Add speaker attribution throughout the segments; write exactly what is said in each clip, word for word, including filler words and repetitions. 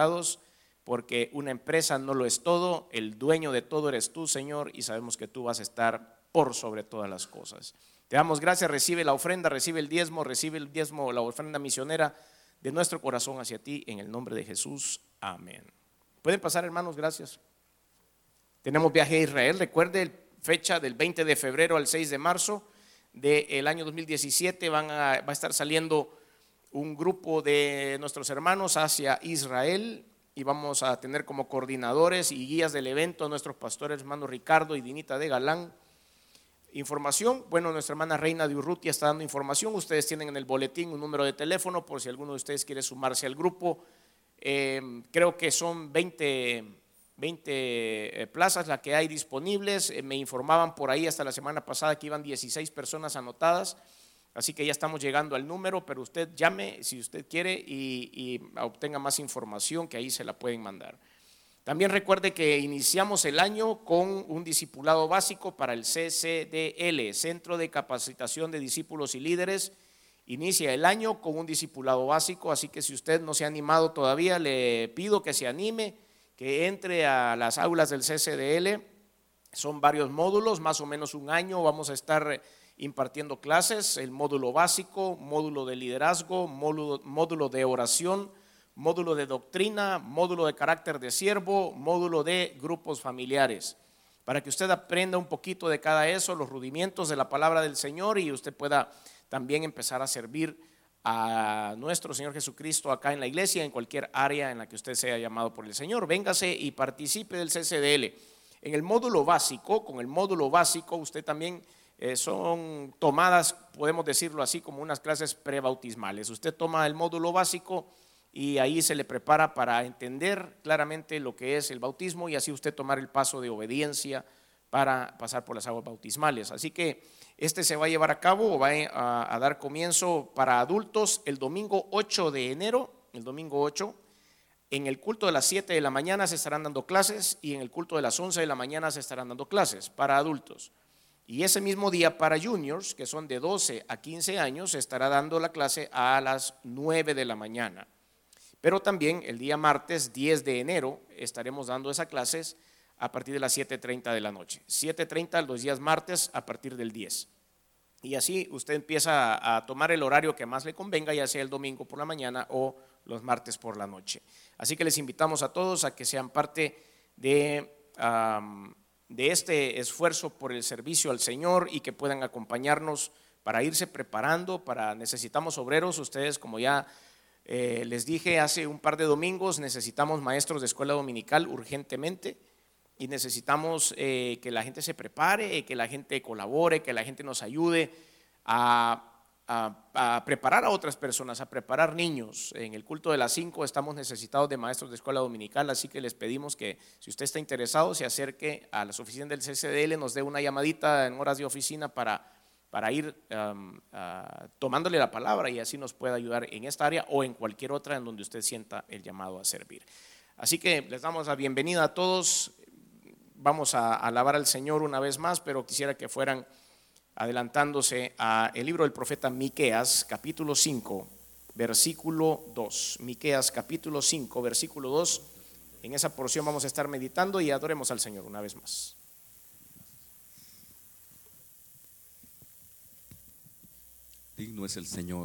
Speaker 1: porque una empresa no lo es todo, el dueño de todo eres tú, Señor, y sabemos que tú vas a estar por sobre todas las cosas. Te damos gracias, recibe la ofrenda, recibe el diezmo, recibe el diezmo, la ofrenda misionera de nuestro corazón hacia ti, en el nombre de Jesús, amén. Pueden pasar, hermanos, gracias. Tenemos viaje a Israel, recuerde, fecha del veinte de febrero al seis de marzo del año dos mil diecisiete, van a, va a estar saliendo un grupo de nuestros hermanos hacia Israel y vamos a tener como coordinadores y guías del evento a nuestros pastores hermanos Ricardo y Dinita de Galán. Información, bueno, nuestra hermana Reina de Urrutia está dando información. Ustedes tienen en el boletín un número de teléfono por si alguno de ustedes quiere sumarse al grupo. Eh, creo que son veinte, veinte plazas las que hay disponibles. Eh, me informaban por ahí hasta la semana pasada que iban dieciséis personas anotadas. Así que ya estamos llegando al número, pero usted llame si usted quiere y, y obtenga más información, que ahí se la pueden mandar. También recuerde que iniciamos el año con un discipulado básico para el C C D L, Centro de Capacitación de Discípulos y Líderes. Inicia el año con un discipulado básico, así que si usted no se ha animado todavía, le pido que se anime, que entre a las aulas del C C D L. Son varios módulos, más o menos un año vamos a estar impartiendo clases, el módulo básico, módulo de liderazgo, módulo, módulo de oración, módulo de doctrina, módulo de carácter de siervo, módulo de grupos familiares, para que usted aprenda un poquito de cada eso, los rudimentos de la palabra del Señor, y usted pueda también empezar a servir a nuestro Señor Jesucristo acá en la iglesia, en cualquier área en la que usted sea llamado por el Señor. Véngase y participe del C C D L. En el módulo básico, con el módulo básico usted también eh, son tomadas, podemos decirlo así, como unas clases prebautismales. Usted toma el módulo básico y ahí se le prepara para entender claramente lo que es el bautismo y así usted tomar el paso de obediencia para pasar por las aguas bautismales. Así que este se va a llevar a cabo o va a, a dar comienzo para adultos el domingo ocho de enero, el domingo ocho. En el culto de las siete de la mañana se estarán dando clases y en el culto de las once de la mañana se estarán dando clases para adultos. Y ese mismo día para juniors, que son de doce a quince años, se estará dando la clase a las nueve de la mañana. Pero también el día martes diez de enero estaremos dando esas clases a partir de las siete treinta de la noche. siete treinta los días martes a partir del diez. Y así usted empieza a, a tomar el horario que más le convenga, ya sea el domingo por la mañana o los martes por la noche. Así que les invitamos a todos a que sean parte de, um, de este esfuerzo por el servicio al Señor y que puedan acompañarnos para irse preparando. Para necesitamos obreros, ustedes como ya Eh, les dije hace un par de domingos, necesitamos maestros de escuela dominical urgentemente y necesitamos eh, que la gente se prepare, que la gente colabore, que la gente nos ayude a, a, a preparar a otras personas, a preparar niños. En el culto de las cinco estamos necesitados de maestros de escuela dominical, así que les pedimos que si usted está interesado se acerque a las oficinas del C C D L, nos dé una llamadita en horas de oficina para para ir um, uh, tomándole la palabra y así nos pueda ayudar en esta área o en cualquier otra en donde usted sienta el llamado a servir. Así que les damos la bienvenida a todos. Vamos a alabar al Señor una vez más, pero quisiera que fueran adelantándose a el libro del profeta Miqueas, capítulo cinco, versículo dos. Miqueas, capítulo cinco, versículo dos. En esa porción vamos a estar meditando y adoremos al Señor una vez más.
Speaker 2: Digno es el Señor.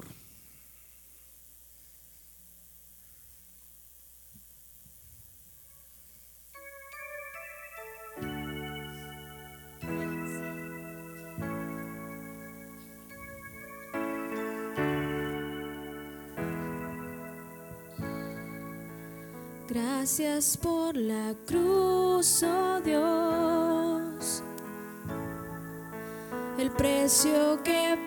Speaker 3: Gracias por la cruz, oh Dios, el precio que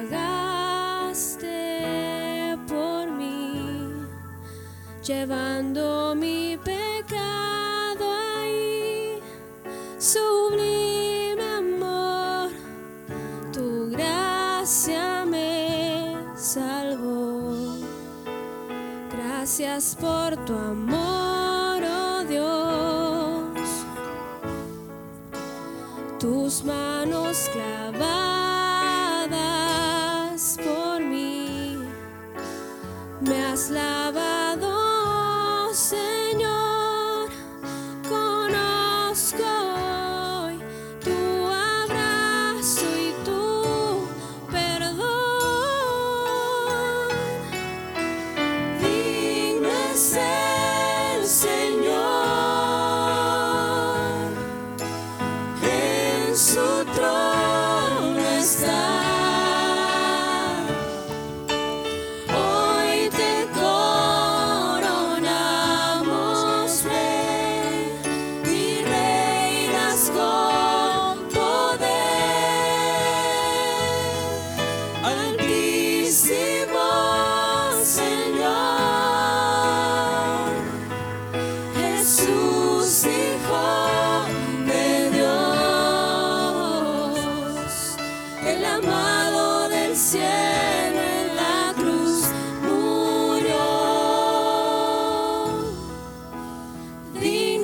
Speaker 3: pagaste por mí, llevando mi pecado ahí. Sublime amor, tu gracia me salvó. Gracias por tu amor, oh Dios, tus manos clavadas por mí, me has lavado, Señor.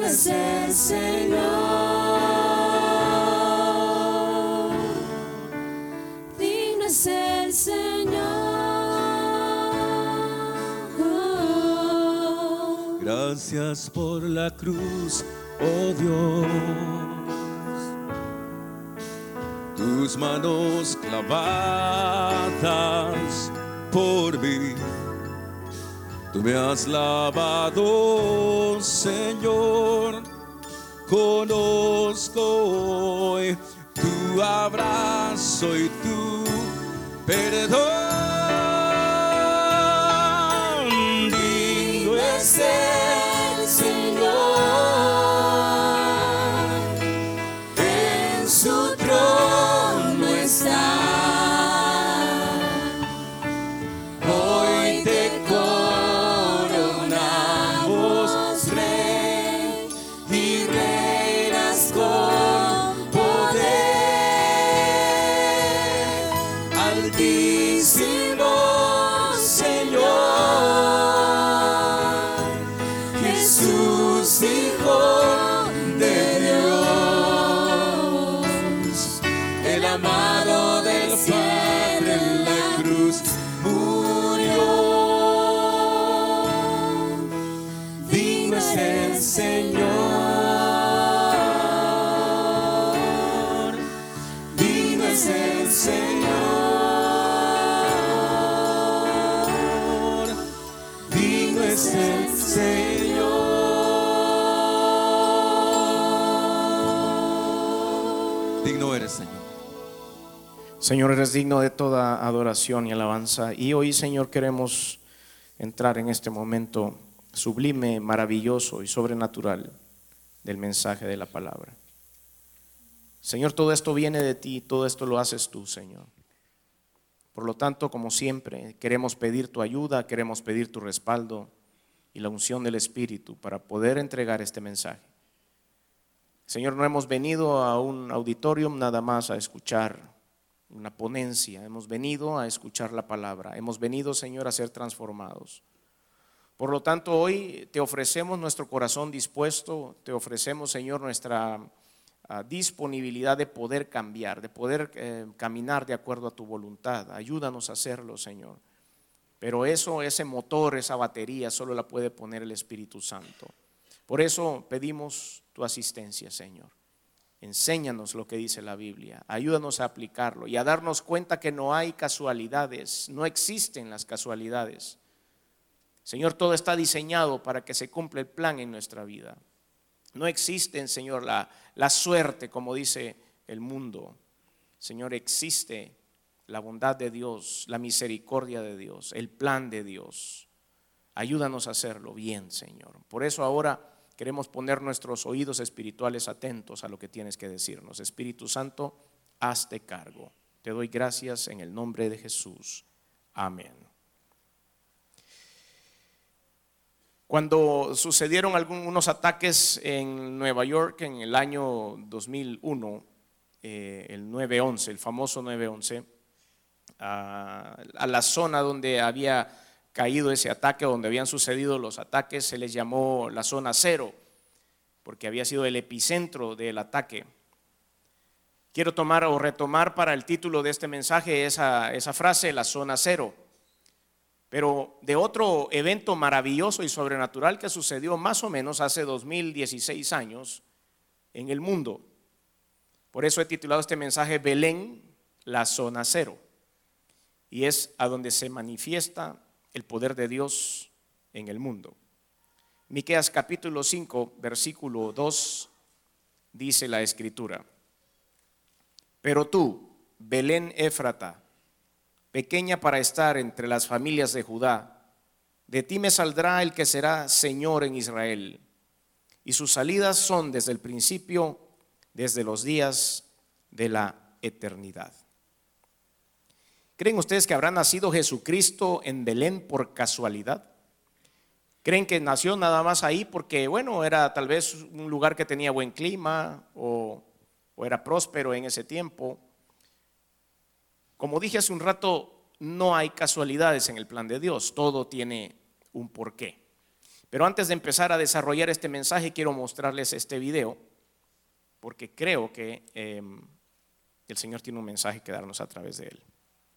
Speaker 3: es el Señor, digno es el Señor.
Speaker 2: Gracias por la cruz, oh Dios. Tus manos clavadas por mí. Tú me has lavado, Señor. Conozco hoy tu abrazo y tu perdón. Digno es
Speaker 3: el Señor, en su trono está. Hoy te coronamos Rey y reinas con poder. Altísimo Señor, Jesús, Hijo de Dios, el amado del Padre en la cruz murió. Digno es el Señor, digno es el Señor, digno es el Señor.
Speaker 2: digno eres, Señor.
Speaker 1: Señor, eres digno de toda adoración y alabanza. Y hoy, Señor, queremos entrar en este momento sublime, maravilloso y sobrenatural del mensaje de la palabra. Señor, todo esto viene de ti, todo esto lo haces tú, Señor. Por lo tanto, como siempre, queremos pedir tu ayuda, queremos pedir tu respaldo y la unción del Espíritu para poder entregar este mensaje. Señor, no hemos venido a un auditorium nada más a escuchar una ponencia, hemos venido a escuchar la palabra, hemos venido, Señor, a ser transformados. Por lo tanto, hoy te ofrecemos nuestro corazón dispuesto, te ofrecemos, Señor, nuestra uh, disponibilidad de poder cambiar, de poder eh, caminar de acuerdo a tu voluntad. Ayúdanos a hacerlo, Señor. Pero eso, ese motor, esa batería, solo la puede poner el Espíritu Santo. Por eso pedimos tu asistencia, Señor. Enséñanos lo que dice la Biblia, ayúdanos a aplicarlo y a darnos cuenta que no hay casualidades, no existen las casualidades. Señor, todo está diseñado para que se cumpla el plan en nuestra vida. No existe, Señor, la, la suerte, como dice el mundo. Señor, existe la bondad de Dios, la misericordia de Dios, el plan de Dios. Ayúdanos a hacerlo bien, Señor. Por eso ahora queremos poner nuestros oídos espirituales atentos a lo que tienes que decirnos. Espíritu Santo, hazte cargo. Te doy gracias en el nombre de Jesús. Amén. Cuando sucedieron algunos ataques en Nueva York en el año dos mil uno, eh, el nueve once, el famoso nueve once, a, a la zona donde había caído ese ataque, donde habían sucedido los ataques, se les llamó la zona cero, porque había sido el epicentro del ataque. Quiero tomar o retomar para el título de este mensaje esa, esa frase, la zona cero, pero de otro evento maravilloso y sobrenatural que sucedió más o menos hace dos mil dieciséis años en el mundo. Por eso he titulado este mensaje Belén, la zona cero, y es a donde se manifiesta el poder de Dios en el mundo. Miqueas capítulo cinco, versículo dos, dice la Escritura: pero tú, Belén Éfrata, pequeña para estar entre las familias de Judá, de ti me saldrá el que será Señor en Israel, y sus salidas son desde el principio, desde los días de la eternidad. ¿Creen ustedes que habrá nacido Jesucristo en Belén por casualidad? ¿Creen que nació nada más ahí porque, bueno, era tal vez un lugar que tenía buen clima o, o era próspero en ese tiempo? Como dije hace un rato, no hay casualidades en el plan de Dios, todo tiene un porqué. Pero antes de empezar a desarrollar este mensaje, quiero mostrarles este video, porque creo que eh, el Señor tiene un mensaje que darnos a través de él.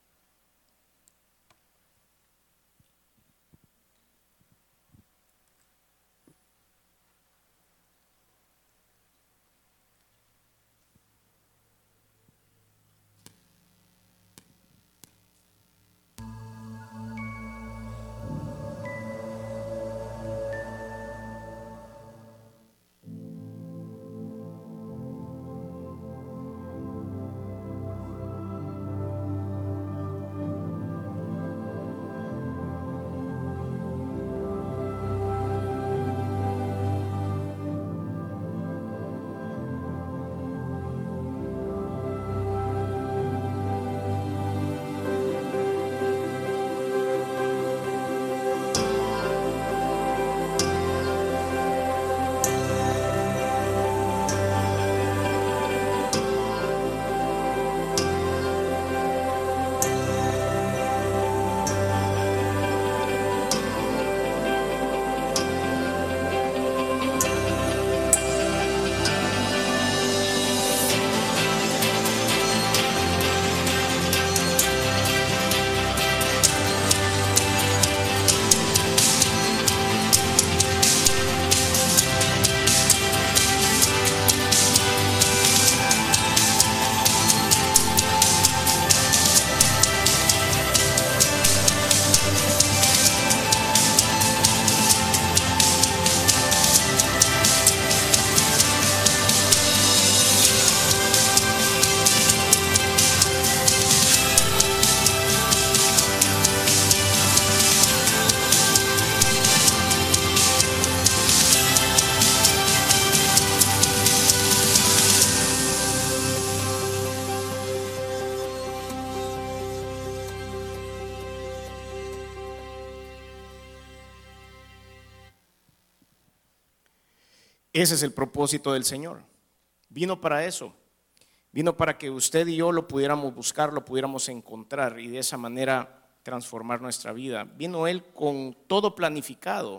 Speaker 1: Ese es el propósito del Señor. Vino para eso. Vino para que usted y yo lo pudiéramos buscar, lo pudiéramos encontrar y de esa manera transformar nuestra vida. Vino Él con todo planificado,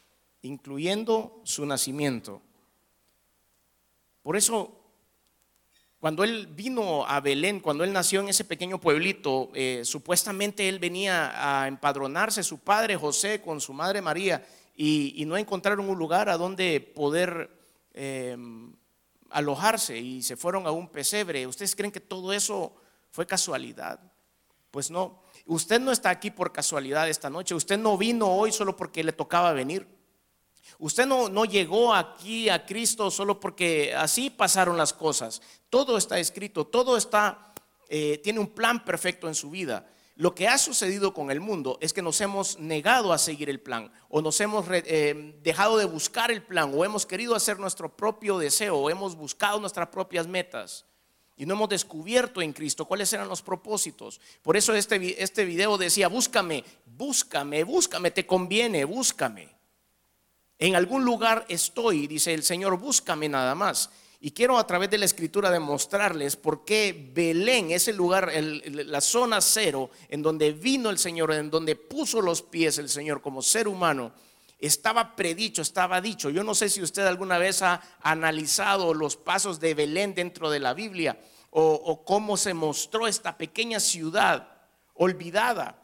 Speaker 1: incluyendo su nacimiento. Por eso, cuando Él vino a Belén, cuando Él nació en ese pequeño pueblito, eh, supuestamente Él venía a empadronarse, su padre José con su madre María, y, y no encontraron un lugar a donde poder eh, alojarse y se fueron a un pesebre. ¿Ustedes creen que todo eso fue casualidad? Pues no. Usted no está aquí por casualidad esta noche. Usted no vino hoy solo porque le tocaba venir. Usted no, no llegó aquí a Cristo solo porque así pasaron las cosas. Todo está escrito, todo está, eh, tiene un plan perfecto en su vida. Lo que ha sucedido con el mundo es que nos hemos negado a seguir el plan, o nos hemos eh, dejado de buscar el plan, o hemos querido hacer nuestro propio deseo, o hemos buscado nuestras propias metas y no hemos descubierto en Cristo cuáles eran los propósitos. Por eso este, este video decía: búscame, búscame, búscame, te conviene, búscame. En algún lugar estoy, dice el Señor, búscame nada más. Y quiero a través de la escritura demostrarles por qué Belén es el lugar, el, la zona cero en donde vino el Señor, en donde puso los pies el Señor como ser humano. Estaba predicho, estaba dicho. Yo no sé si usted alguna vez ha analizado los pasos de Belén dentro de la Biblia, o, o cómo se mostró esta pequeña ciudad olvidada,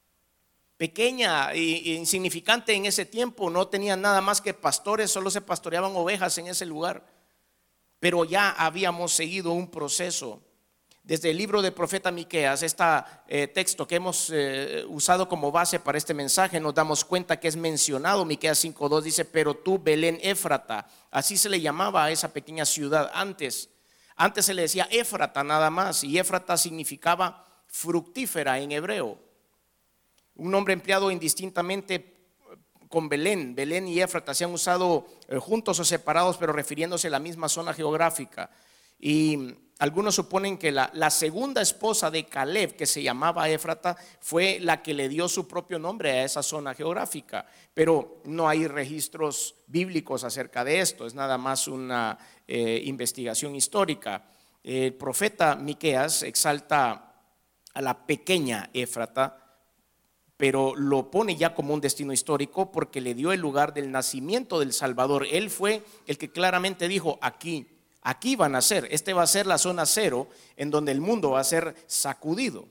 Speaker 1: pequeña e insignificante en ese tiempo. No tenían nada más que pastores, solo se pastoreaban ovejas en ese lugar. Pero ya habíamos seguido un proceso. Desde el libro del profeta Miqueas, este eh, texto que hemos eh, usado como base para este mensaje, nos damos cuenta que es mencionado. Miqueas cinco dos dice: pero tú, Belén Éfrata, así se le llamaba a esa pequeña ciudad antes. Antes se le decía Éfrata nada más, y Éfrata significaba fructífera en hebreo. Un nombre empleado indistintamente con Belén. Belén y Éfrata se han usado eh, juntos o separados, pero refiriéndose a la misma zona geográfica. Y algunos suponen que la, la segunda esposa de Caleb, que se llamaba Éfrata, fue la que le dio su propio nombre a esa zona geográfica. Pero no hay registros bíblicos acerca de esto, es nada más una eh, investigación histórica. El profeta Miqueas exalta a la pequeña Éfrata pero lo pone ya como un destino histórico porque le dio el lugar del nacimiento del Salvador. Él fue el que claramente dijo, aquí, aquí van a ser, este va a ser la zona cero en donde el mundo va a ser sacudido.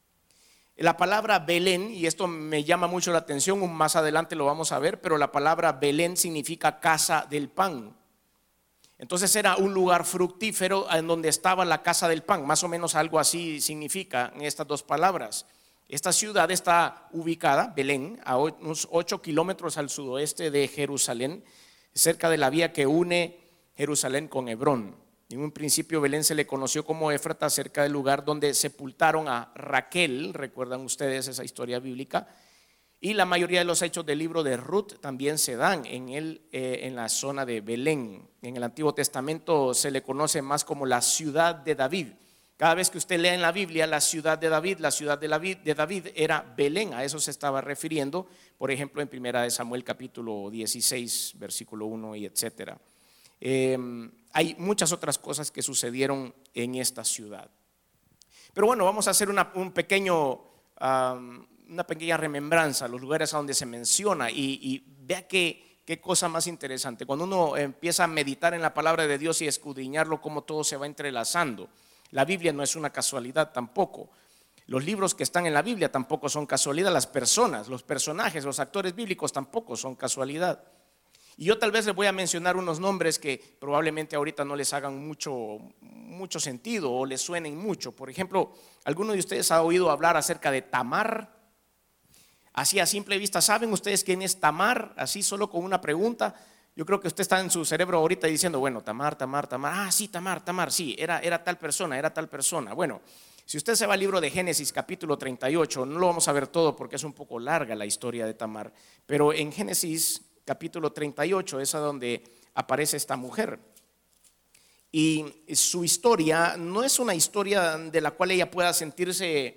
Speaker 1: La palabra Belén, y esto me llama mucho la atención, más adelante lo vamos a ver, pero la palabra Belén significa casa del pan. Entonces era un lugar fructífero en donde estaba la casa del pan, más o menos algo así significa en estas dos palabras. Esta ciudad está ubicada, Belén, a unos ocho kilómetros al sudoeste de Jerusalén, cerca de la vía que une Jerusalén con Hebrón. En un principio Belén se le conoció como Éfrata, cerca del lugar donde sepultaron a Raquel, recuerdan ustedes esa historia bíblica, y la mayoría de los hechos del libro de Ruth también se dan en, el, eh, en la zona de Belén. En el Antiguo Testamento se le conoce más como la ciudad de David. Cada vez que usted lee en la Biblia la ciudad de David, la ciudad de David, de David era Belén, a eso se estaba refiriendo, por ejemplo en primera de Samuel capítulo dieciséis, versículo uno y etcétera. Eh, hay muchas otras cosas que sucedieron en esta ciudad. Pero bueno, vamos a hacer una, un pequeño, um, una pequeña remembranza a los lugares a donde se menciona y, y vea qué, qué cosa más interesante. Cuando uno empieza a meditar en la palabra de Dios y escudriñarlo, cómo todo se va entrelazando. La Biblia no es una casualidad tampoco. Los libros que están en la Biblia tampoco son casualidad. Las personas, los personajes, los actores bíblicos tampoco son casualidad. Y yo tal vez les voy a mencionar unos nombres que probablemente ahorita no les hagan mucho, mucho sentido o les suenen mucho. Por ejemplo, ¿alguno de ustedes ha oído hablar acerca de Tamar? Así a simple vista, ¿saben ustedes quién es Tamar? Así solo con una pregunta. Yo creo que usted está en su cerebro ahorita diciendo, bueno, Tamar, Tamar, Tamar. Ah, sí, Tamar, Tamar, sí, era, era tal persona, era tal persona. Bueno, si usted se va al libro de Génesis capítulo treinta y ocho, no lo vamos a ver todo porque es un poco larga la historia de Tamar, pero en Génesis capítulo treinta y ocho es a donde aparece esta mujer. Y su historia no es una historia de la cual ella pueda sentirse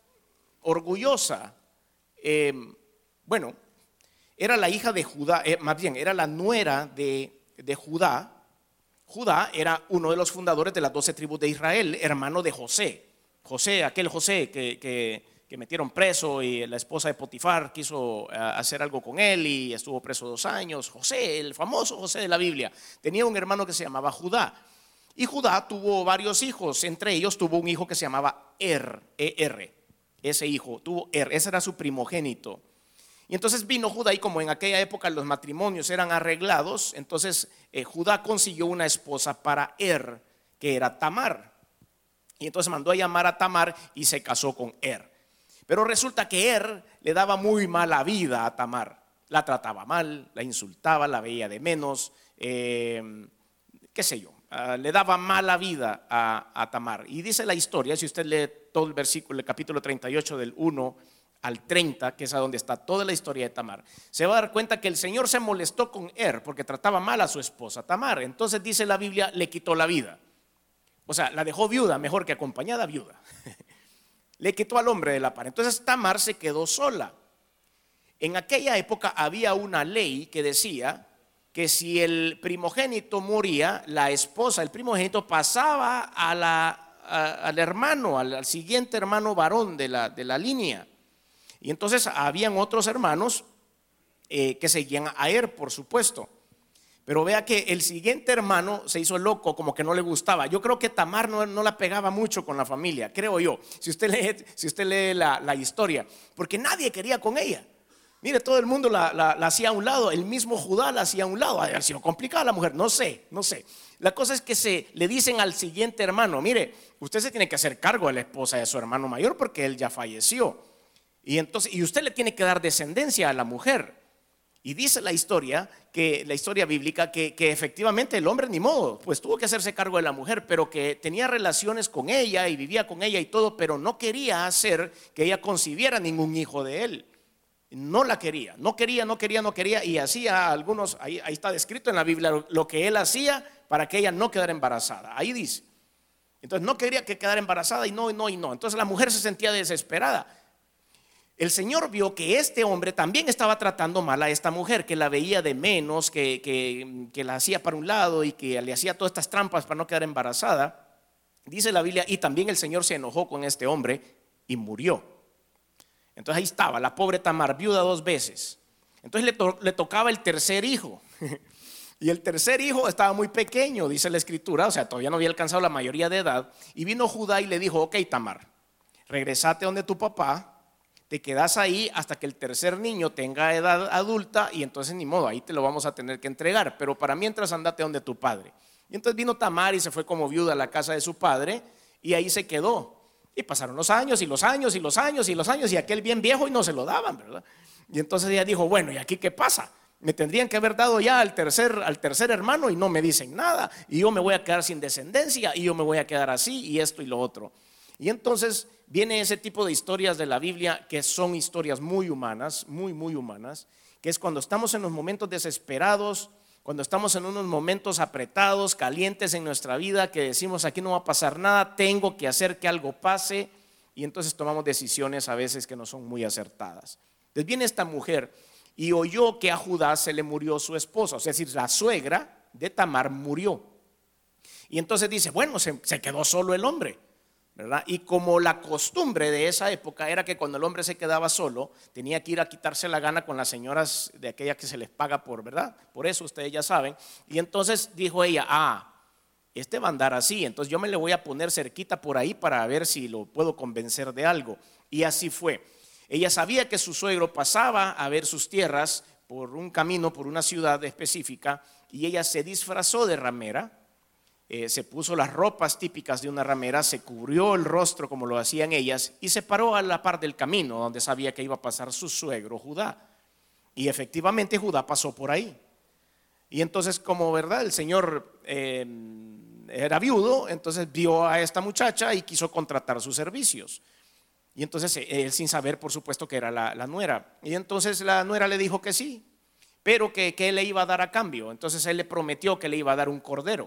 Speaker 1: orgullosa. Eh, bueno, era la hija de Judá, eh, más bien era la nuera de, de Judá. Judá era uno de los fundadores de las doce tribus de Israel, hermano de José. José, aquel José que... que que metieron preso y la esposa de Potifar quiso hacer algo con él y estuvo preso dos años. José, el famoso José de la Biblia, tenía un hermano que se llamaba Judá. Y Judá tuvo varios hijos, entre ellos tuvo un hijo que se llamaba Er, E R. Ese hijo tuvo Er, ese era su primogénito. Y entonces vino Judá y como en aquella época los matrimonios eran arreglados, entonces eh, Judá consiguió una esposa para Er, que era Tamar. Y entonces mandó a llamar a Tamar y se casó con Er. Pero resulta que Er le daba muy mala vida a Tamar. La trataba mal, la insultaba, la veía de menos, eh, qué sé yo, uh, le daba mala vida a, a Tamar. Y dice la historia, si usted lee todo el versículo, el capítulo treinta y ocho del uno al treinta, que es a donde está toda la historia de Tamar, se va a dar cuenta que el Señor se molestó con Er porque trataba mal a su esposa Tamar. Entonces dice la Biblia, le quitó la vida. O sea, la dejó viuda, mejor que acompañada viuda. Le quitó al hombre de la par. Entonces Tamar se quedó sola. En aquella época había una ley que decía que si el primogénito moría, la esposa, el primogénito pasaba a la, a, al hermano, al, al siguiente hermano varón de la, de la línea. Y entonces habían otros hermanos eh, que seguían a Er, por supuesto. Pero vea que el siguiente hermano se hizo loco, como que no le gustaba. Yo creo que Tamar no, no la pegaba mucho con la familia, creo yo, si usted lee, si usted lee la, la historia, porque nadie quería con ella. Mire, todo el mundo la, la, la hacía a un lado, el mismo Judá la hacía a un lado. Ha sido complicada la mujer, no sé, no sé. La cosa es que se le dicen al siguiente hermano, mire, usted se tiene que hacer cargo de la esposa de su hermano mayor porque él ya falleció. Y, entonces, y usted le tiene que dar descendencia a la mujer. Y dice la historia, que la historia bíblica, que, que efectivamente el hombre ni modo, pues tuvo que hacerse cargo de la mujer, pero que tenía relaciones con ella y vivía con ella y todo, pero no quería hacer que ella concibiera ningún hijo de él. No la quería, no quería, no quería, no quería, y hacía algunos, ahí, ahí está descrito en la Biblia lo, lo que él hacía para que ella no quedara embarazada. Ahí dice. Entonces no quería que quedara embarazada y no, y no, y no. Entonces la mujer se sentía desesperada. El Señor vio que este hombre también estaba tratando mal a esta mujer, que la veía de menos, que, que, que la hacía para un lado y que le hacía todas estas trampas para no quedar embarazada. Dice la Biblia, y también el Señor se enojó con este hombre y murió. Entonces ahí estaba la pobre Tamar, viuda dos veces. Entonces le, to- le tocaba el tercer hijo. Y el tercer hijo estaba muy pequeño, dice la escritura, o sea, todavía no había alcanzado la mayoría de edad. Y vino Judá y le dijo: ok, Tamar, regresate donde tu papá, te quedas ahí hasta que el tercer niño tenga edad adulta, y entonces ni modo, ahí te lo vamos a tener que entregar, pero para mientras andate donde tu padre. Y entonces vino Tamar y se fue como viuda a la casa de su padre, y ahí se quedó. Y pasaron los años y los años y los años y los años, y aquel bien viejo y no se lo daban, ¿verdad? Y entonces ella dijo: bueno, ¿y aquí qué pasa? Me tendrían que haber dado ya al tercer, al tercer hermano y no me dicen nada, y yo me voy a quedar sin descendencia, y yo me voy a quedar así, y esto y lo otro. Y entonces viene ese tipo de historias de la Biblia que son historias muy humanas, muy, muy humanas, que es cuando estamos en los momentos desesperados, cuando estamos en unos momentos apretados, calientes en nuestra vida, que decimos: aquí no va a pasar nada, tengo que hacer que algo pase, y entonces tomamos decisiones a veces que no son muy acertadas. Entonces viene esta mujer y oyó que a Judá se le murió su esposa, es decir, la suegra de Tamar murió. Y entonces dice: bueno, se, se quedó solo el hombre, ¿verdad? Y como la costumbre de esa época era que cuando el hombre se quedaba solo, tenía que ir a quitarse la gana con las señoras de aquellas que se les paga por, ¿verdad? Por eso ustedes ya saben. Y entonces dijo ella: ah, este va a andar así, entonces yo me le voy a poner cerquita por ahí para ver si lo puedo convencer de algo. Y así fue. Ella sabía que su suegro pasaba a ver sus tierras por un camino, por una ciudad específica, y ella se disfrazó de ramera. Eh, se puso las ropas típicas de una ramera, se cubrió el rostro como lo hacían ellas, y se paró a la par del camino donde sabía que iba a pasar su suegro Judá. Y efectivamente Judá pasó por ahí. Y entonces, como verdad, el señor eh, era viudo, entonces vio a esta muchacha y quiso contratar sus servicios. Y entonces él, sin saber, por supuesto, que era la, la nuera. Y entonces la nuera le dijo que sí, pero que, que él le iba a dar a cambio. Entonces él le prometió que le iba a dar un cordero.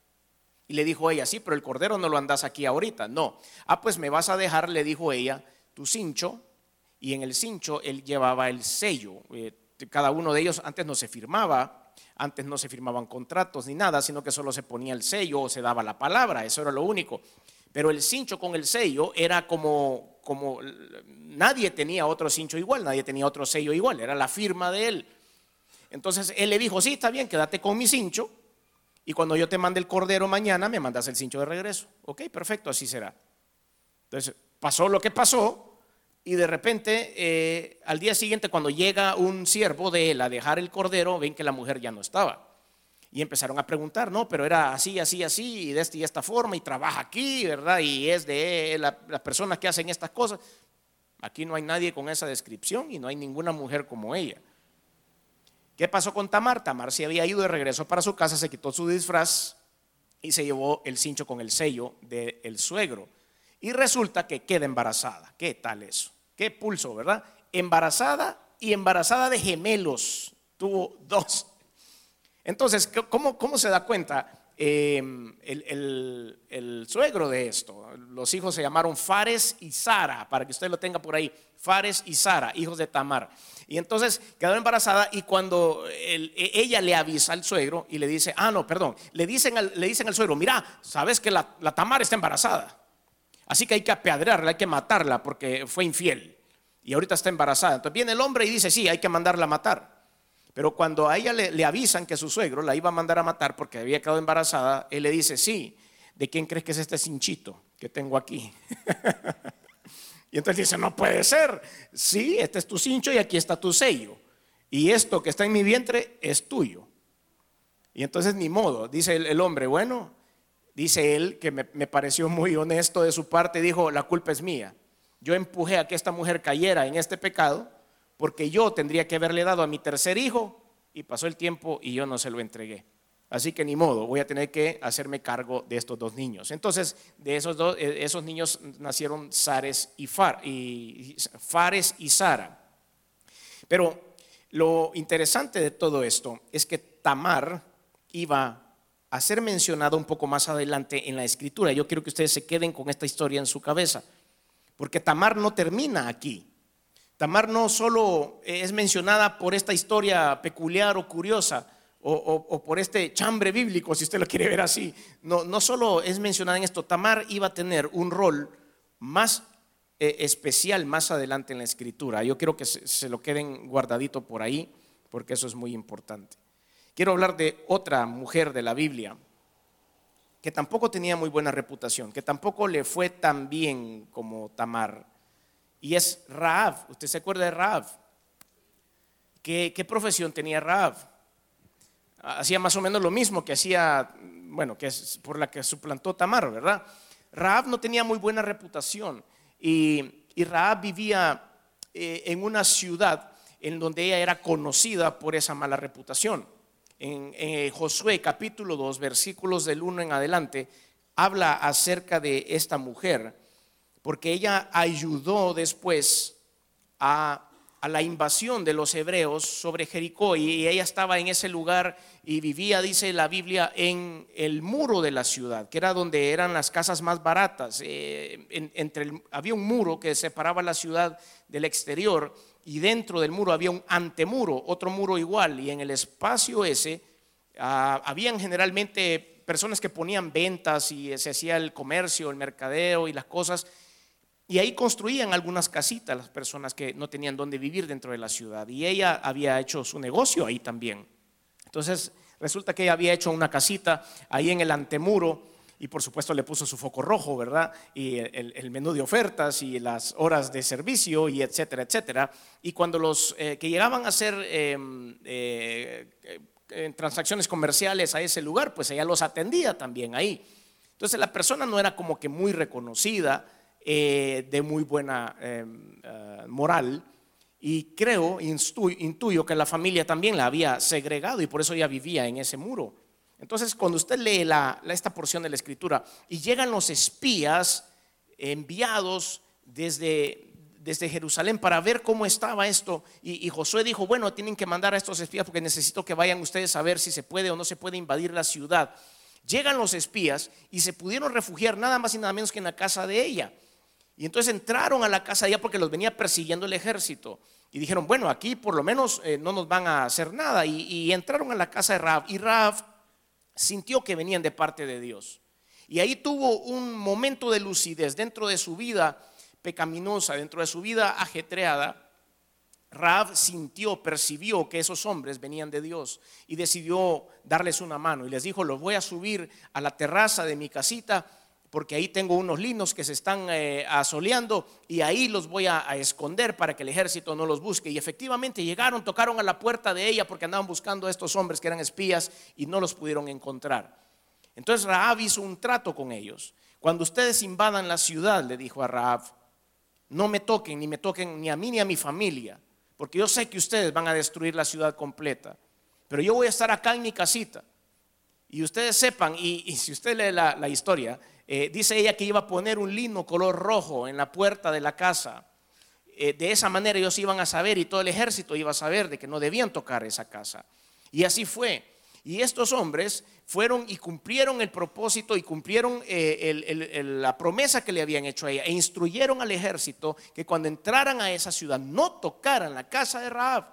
Speaker 1: Y le dijo ella: sí, pero el cordero no lo andas aquí ahorita. No. Ah, pues me vas a dejar, le dijo ella, tu cincho. Y en el cincho él llevaba el sello. Eh, cada uno de ellos antes no se firmaba, antes no se firmaban contratos ni nada, sino que solo se ponía el sello o se daba la palabra. Eso era lo único. Pero el cincho con el sello era como, como nadie tenía otro cincho igual, nadie tenía otro sello igual, era la firma de él. Entonces él le dijo: sí, está bien, quédate con mi cincho, y cuando yo te mande el cordero mañana me mandas el cincho de regreso. Ok, perfecto, así será. Entonces pasó lo que pasó, y de repente eh, al día siguiente, cuando llega un siervo de él a dejar el cordero, ven que la mujer ya no estaba. Y empezaron a preguntar: no, pero era así, así, así, y de esta y esta forma, y trabaja aquí, ¿verdad? Y es de la, las personas que hacen estas cosas. Aquí no hay nadie con esa descripción y no hay ninguna mujer como ella. ¿Qué pasó con Tamar? Tamar se había ido de regreso para su casa, se quitó su disfraz y se llevó el cincho con el sello del suegro. Y resulta que queda embarazada. ¿Qué tal eso? ¿Qué pulso, verdad? Embarazada, y embarazada de gemelos. Tuvo dos. Entonces, ¿cómo, cómo se da cuenta eh, el, el, el suegro de esto? Los hijos se llamaron Fares y Zara, para que usted lo tenga por ahí. Fares y Zara, hijos de Tamar. Y entonces quedó embarazada, y cuando el, ella le avisa al suegro y le dice: ah, no, perdón, le dicen al, le dicen al suegro: mira, sabes que la, la Tamar está embarazada, así que hay que apedrearla, hay que matarla porque fue infiel y ahorita está embarazada. Entonces viene el hombre y dice: sí, hay que mandarla a matar. Pero cuando a ella le, le avisan que su suegro la iba a mandar a matar porque había quedado embarazada, él le dice: sí, ¿de quién crees que es este cinchito que tengo aquí? Y entonces dice: no puede ser. Sí, este es tu cincho y aquí está tu sello, y esto que está en mi vientre es tuyo. Y entonces ni modo, dice el, el hombre. Bueno, dice él, que me, me pareció muy honesto de su parte, dijo: la culpa es mía. Yo empujé a que esta mujer cayera en este pecado, porque yo tendría que haberle dado a mi tercer hijo, y pasó el tiempo y yo no se lo entregué. Así que ni modo, voy a tener que hacerme cargo de estos dos niños. Entonces, de esos dos, esos niños nacieron Zares y, Far, y Fares y Zara. Pero lo interesante de todo esto es que Tamar iba a ser mencionada un poco más adelante en la escritura. Yo quiero que ustedes se queden con esta historia en su cabeza, porque Tamar no termina aquí. Tamar no solo es mencionada por esta historia peculiar o curiosa, O, o, o por este chambre bíblico, si usted lo quiere ver así. No, no solo es mencionada en esto. Tamar iba a tener un rol más eh, especial más adelante en la Escritura. Yo quiero que se, se lo queden guardadito por ahí, porque eso es muy importante. Quiero hablar de otra mujer de la Biblia que tampoco tenía muy buena reputación, que tampoco le fue tan bien como Tamar, y es Rahab. ¿Usted se acuerda de Rahab? ¿Qué, qué profesión tenía Rahab? Hacía más o menos lo mismo que hacía, bueno, que es por la que suplantó Tamar, ¿verdad? Rahab no tenía muy buena reputación, y, y Rahab vivía eh, en una ciudad en donde ella era conocida por esa mala reputación. En, en Josué capítulo dos, versículos del uno en adelante, habla acerca de esta mujer, porque ella ayudó después a, a la invasión de los hebreos sobre Jericó, y ella estaba en ese lugar y vivía, dice la Biblia, en el muro de la ciudad, que era donde eran las casas más baratas. Eh, en, entre el, había un muro que separaba la ciudad del exterior, y dentro del muro había un antemuro, otro muro igual, y en el espacio ese uh, habían generalmente personas que ponían ventas y se hacía el comercio, el mercadeo y las cosas, y ahí construían algunas casitas las personas que no tenían dónde vivir dentro de la ciudad, y ella había hecho su negocio ahí también. Entonces resulta que ella había hecho una casita ahí en el antemuro, y por supuesto le puso su foco rojo, ¿verdad? Y el, el menú de ofertas y las horas de servicio y etcétera, etcétera. Y cuando los eh, que llegaban a hacer eh, eh, eh, transacciones comerciales a ese lugar, pues ella los atendía también ahí. Entonces la persona no era como que muy reconocida, eh, de muy buena eh, uh, moral, y creo, instu- intuyo que la familia también la había segregado y por eso ella vivía en ese muro. Entonces, cuando usted lee la, la, esta porción de la Escritura y llegan los espías enviados desde, desde Jerusalén para ver cómo estaba esto, y, y Josué dijo, bueno, tienen que mandar a estos espías porque necesito que vayan ustedes a ver si se puede o no se puede invadir la ciudad. Llegan los espías y se pudieron refugiar nada más y nada menos que en la casa de ella. Y entonces entraron a la casa de ella porque los venía persiguiendo el ejército. Y dijeron, bueno, aquí por lo menos eh, no nos van a hacer nada. Y, y entraron a la casa de Rahab, y Rahab sintió que venían de parte de Dios, y ahí tuvo un momento de lucidez dentro de su vida pecaminosa, dentro de su vida ajetreada. Rahab sintió, percibió que esos hombres venían de Dios y decidió darles una mano, y les dijo, los voy a subir a la terraza de mi casita porque ahí tengo unos linos que se están eh, asoleando, y ahí los voy a, a esconder para que el ejército no los busque. Y efectivamente llegaron, tocaron a la puerta de ella porque andaban buscando a estos hombres que eran espías y no los pudieron encontrar. Entonces Rahab hizo un trato con ellos. Cuando ustedes invadan la ciudad, le dijo a Rahab, no me toquen, ni me toquen ni a mí ni a mi familia, porque yo sé que ustedes van a destruir la ciudad completa, pero yo voy a estar acá en mi casita. Y ustedes sepan, y, y si usted lee la, la historia, eh, dice ella que iba a poner un lino color rojo en la puerta de la casa. Eh, de esa manera ellos iban a saber, y todo el ejército iba a saber, de que no debían tocar esa casa. Y así fue. Y estos hombres fueron y cumplieron el propósito y cumplieron eh, el, el, el, la promesa que le habían hecho a ella, e instruyeron al ejército que cuando entraran a esa ciudad no tocaran la casa de Rahab.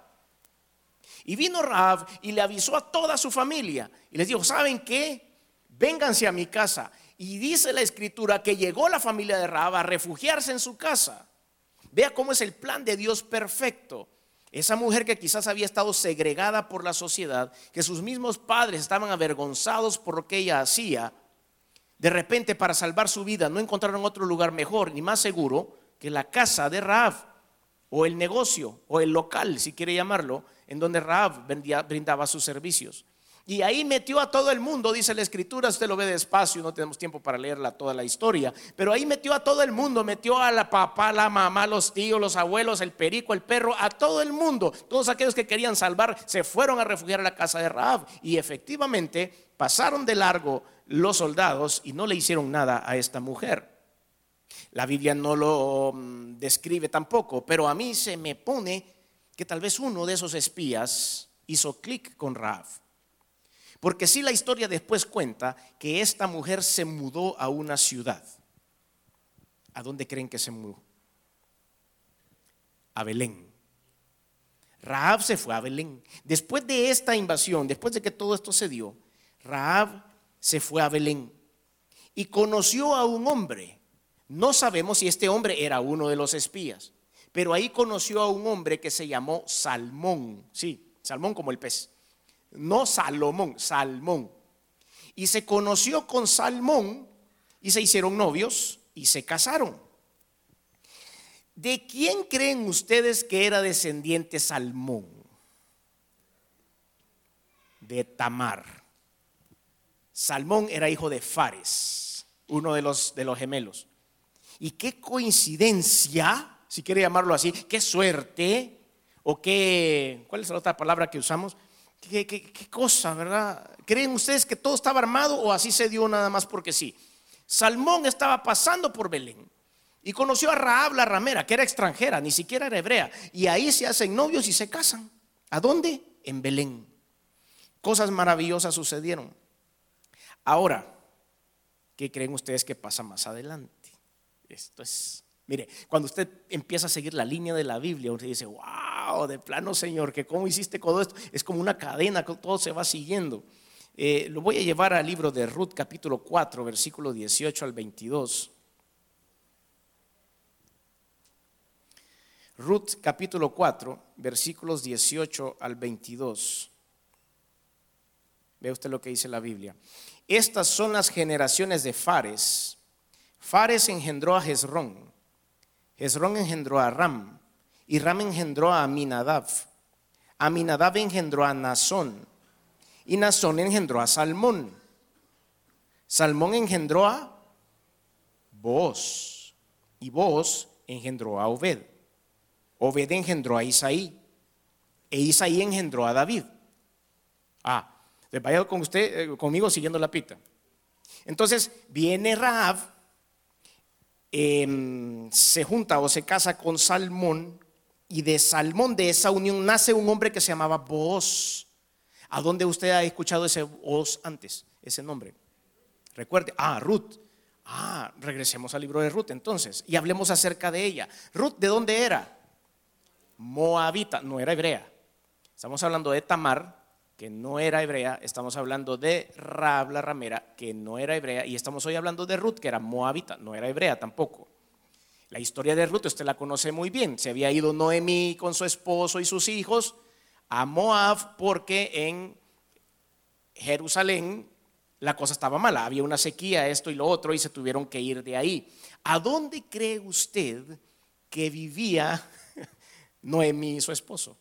Speaker 1: Y vino Rahab y le avisó a toda su familia y les dijo, ¿saben qué? Vénganse a mi casa. Y dice la Escritura que llegó la familia de Rahab a refugiarse en su casa. Vea cómo es el plan de Dios perfecto. Esa mujer que quizás había estado segregada por la sociedad, que sus mismos padres estaban avergonzados por lo que ella hacía, de repente, para salvar su vida, no encontraron otro lugar mejor ni más seguro que la casa de Rahab, o el negocio, o el local, si quiere llamarlo, en donde Rahab vendía, brindaba sus servicios. Y ahí metió a todo el mundo, dice la Escritura. Usted lo ve despacio, no tenemos tiempo para leerla toda la historia, pero ahí metió a todo el mundo, metió a la papá, la mamá, los tíos, los abuelos, el perico, el perro, a todo el mundo. Todos aquellos que querían salvar se fueron a refugiar a la casa de Rahab, y efectivamente pasaron de largo los soldados y no le hicieron nada a esta mujer. La Biblia no lo um, describe tampoco, pero a mí se me pone que tal vez uno de esos espías hizo clic con Rahab. Porque sí, la historia después cuenta que esta mujer se mudó a una ciudad. ¿A dónde creen que se mudó? A Belén. Rahab se fue a Belén. Después de esta invasión, después de que todo esto se dio, Rahab se fue a Belén y conoció a un hombre. No sabemos si este hombre era uno de los espías, pero ahí conoció a un hombre que se llamó Salmón. Sí, Salmón como el pez. No Salomón, Salmón. Y se conoció con Salmón y se hicieron novios y se casaron. ¿De quién creen ustedes que era descendiente Salmón? De Tamar. Salmón era hijo de Fares, uno de los, de los gemelos. Y qué coincidencia, si quiere llamarlo así, qué suerte, o qué, ¿cuál es la otra palabra que usamos? Qué, qué, qué cosa, ¿verdad? ¿Creen ustedes que todo estaba armado o así se dio nada más porque sí? Salmón estaba pasando por Belén y conoció a Rahab la ramera, que era extranjera, ni siquiera era hebrea, y ahí se hacen novios y se casan. ¿A dónde? En Belén. Cosas maravillosas sucedieron. Ahora, ¿qué creen ustedes que pasa más adelante? Esto es, mire, cuando usted empieza a seguir la línea de la Biblia, usted dice, wow, de plano, Señor, que cómo hiciste todo esto. Es como una cadena, todo se va siguiendo. Eh, lo voy a llevar al libro de Ruth, capítulo cuatro, versículo dieciocho al veintidós. Ruth, capítulo cuatro, versículos dieciocho al veintidós. Ve usted lo que dice la Biblia. Estas son las generaciones de Fares. Fares engendró a Hezrón, Hezrón engendró a Ram, y Ram engendró a Aminadab. Aminadab engendró a Nazón, y Nazón engendró a Salmón. Salmón engendró a Booz, y Booz engendró a Obed. Obed engendró a Isaí, e Isaí engendró a David. Ah, vaya con usted, eh, conmigo siguiendo la pita. Entonces viene Rahab, eh, se junta o se casa con Salmón, y de Salmón, de esa unión, nace un hombre que se llamaba Booz. ¿A dónde usted ha escuchado ese Booz antes? Ese nombre. Recuerde, ah, Ruth. Ah, regresemos al libro de Ruth entonces y hablemos acerca de ella. Ruth, ¿de dónde era? Moabita, no era hebrea. Estamos hablando de Tamar, que no era hebrea. Estamos hablando de Rahab la ramera, que no era hebrea. Y estamos hoy hablando de Ruth, que era moabita, no era hebrea tampoco. La historia de Ruth usted la conoce muy bien. Se había ido Noemí con su esposo y sus hijos a Moab porque en Jerusalén la cosa estaba mala. Había una sequía, esto y lo otro, y se tuvieron que ir de ahí. ¿A dónde cree usted que vivía Noemí y su esposo?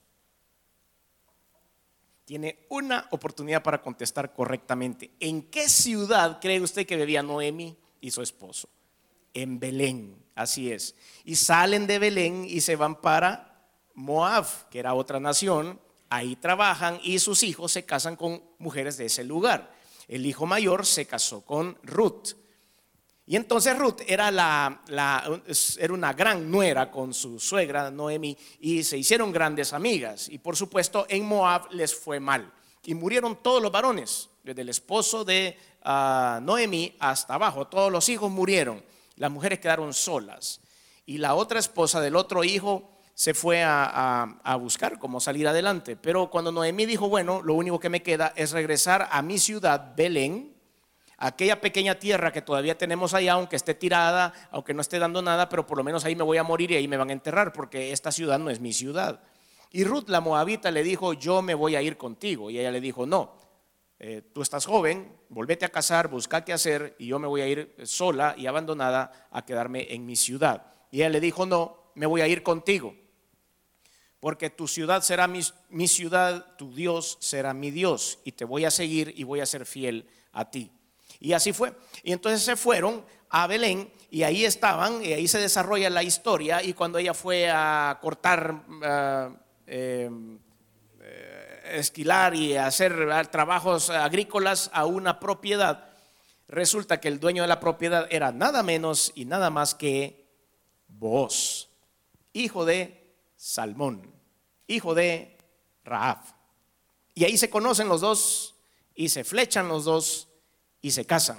Speaker 1: Tiene una oportunidad para contestar correctamente. ¿En qué ciudad cree usted que vivía Noemí y su esposo? En Belén, así es. Y salen de Belén y se van para Moab, que era otra nación. Ahí trabajan y sus hijos se casan con mujeres de ese lugar. El hijo mayor se casó con Ruth. Y entonces Ruth era, la, la, era una gran nuera con su suegra Noemí, y se hicieron grandes amigas. Y por supuesto en Moab les fue mal y murieron todos los varones, desde el esposo de uh, Noemí hasta abajo. Todos los hijos murieron, las mujeres quedaron solas, y la otra esposa del otro hijo se fue a, a, a buscar cómo salir adelante. Pero cuando Noemí dijo, bueno, lo único que me queda es regresar a mi ciudad Belén, aquella pequeña tierra que todavía tenemos allá, aunque esté tirada, aunque no esté dando nada, pero por lo menos ahí me voy a morir y ahí me van a enterrar, porque esta ciudad no es mi ciudad. Y Ruth la moabita le dijo, yo me voy a ir contigo. Y ella le dijo, no, eh, tú estás joven, volvete a casar, busca qué hacer, y yo me voy a ir sola y abandonada a quedarme en mi ciudad. Y ella le dijo, no, me voy a ir contigo, porque tu ciudad será mi, mi ciudad, tu Dios será mi Dios, y te voy a seguir y voy a ser fiel a ti. Y así fue. Y entonces se fueron a Belén, y ahí estaban, y ahí se desarrolla la historia. Y cuando ella fue a cortar, uh, eh, eh, esquilar y hacer trabajos agrícolas a una propiedad, resulta que el dueño de la propiedad era nada menos y nada más que Booz, hijo de Salmón, hijo de Rahab. Y ahí se conocen los dos y se flechan los dos y se casan.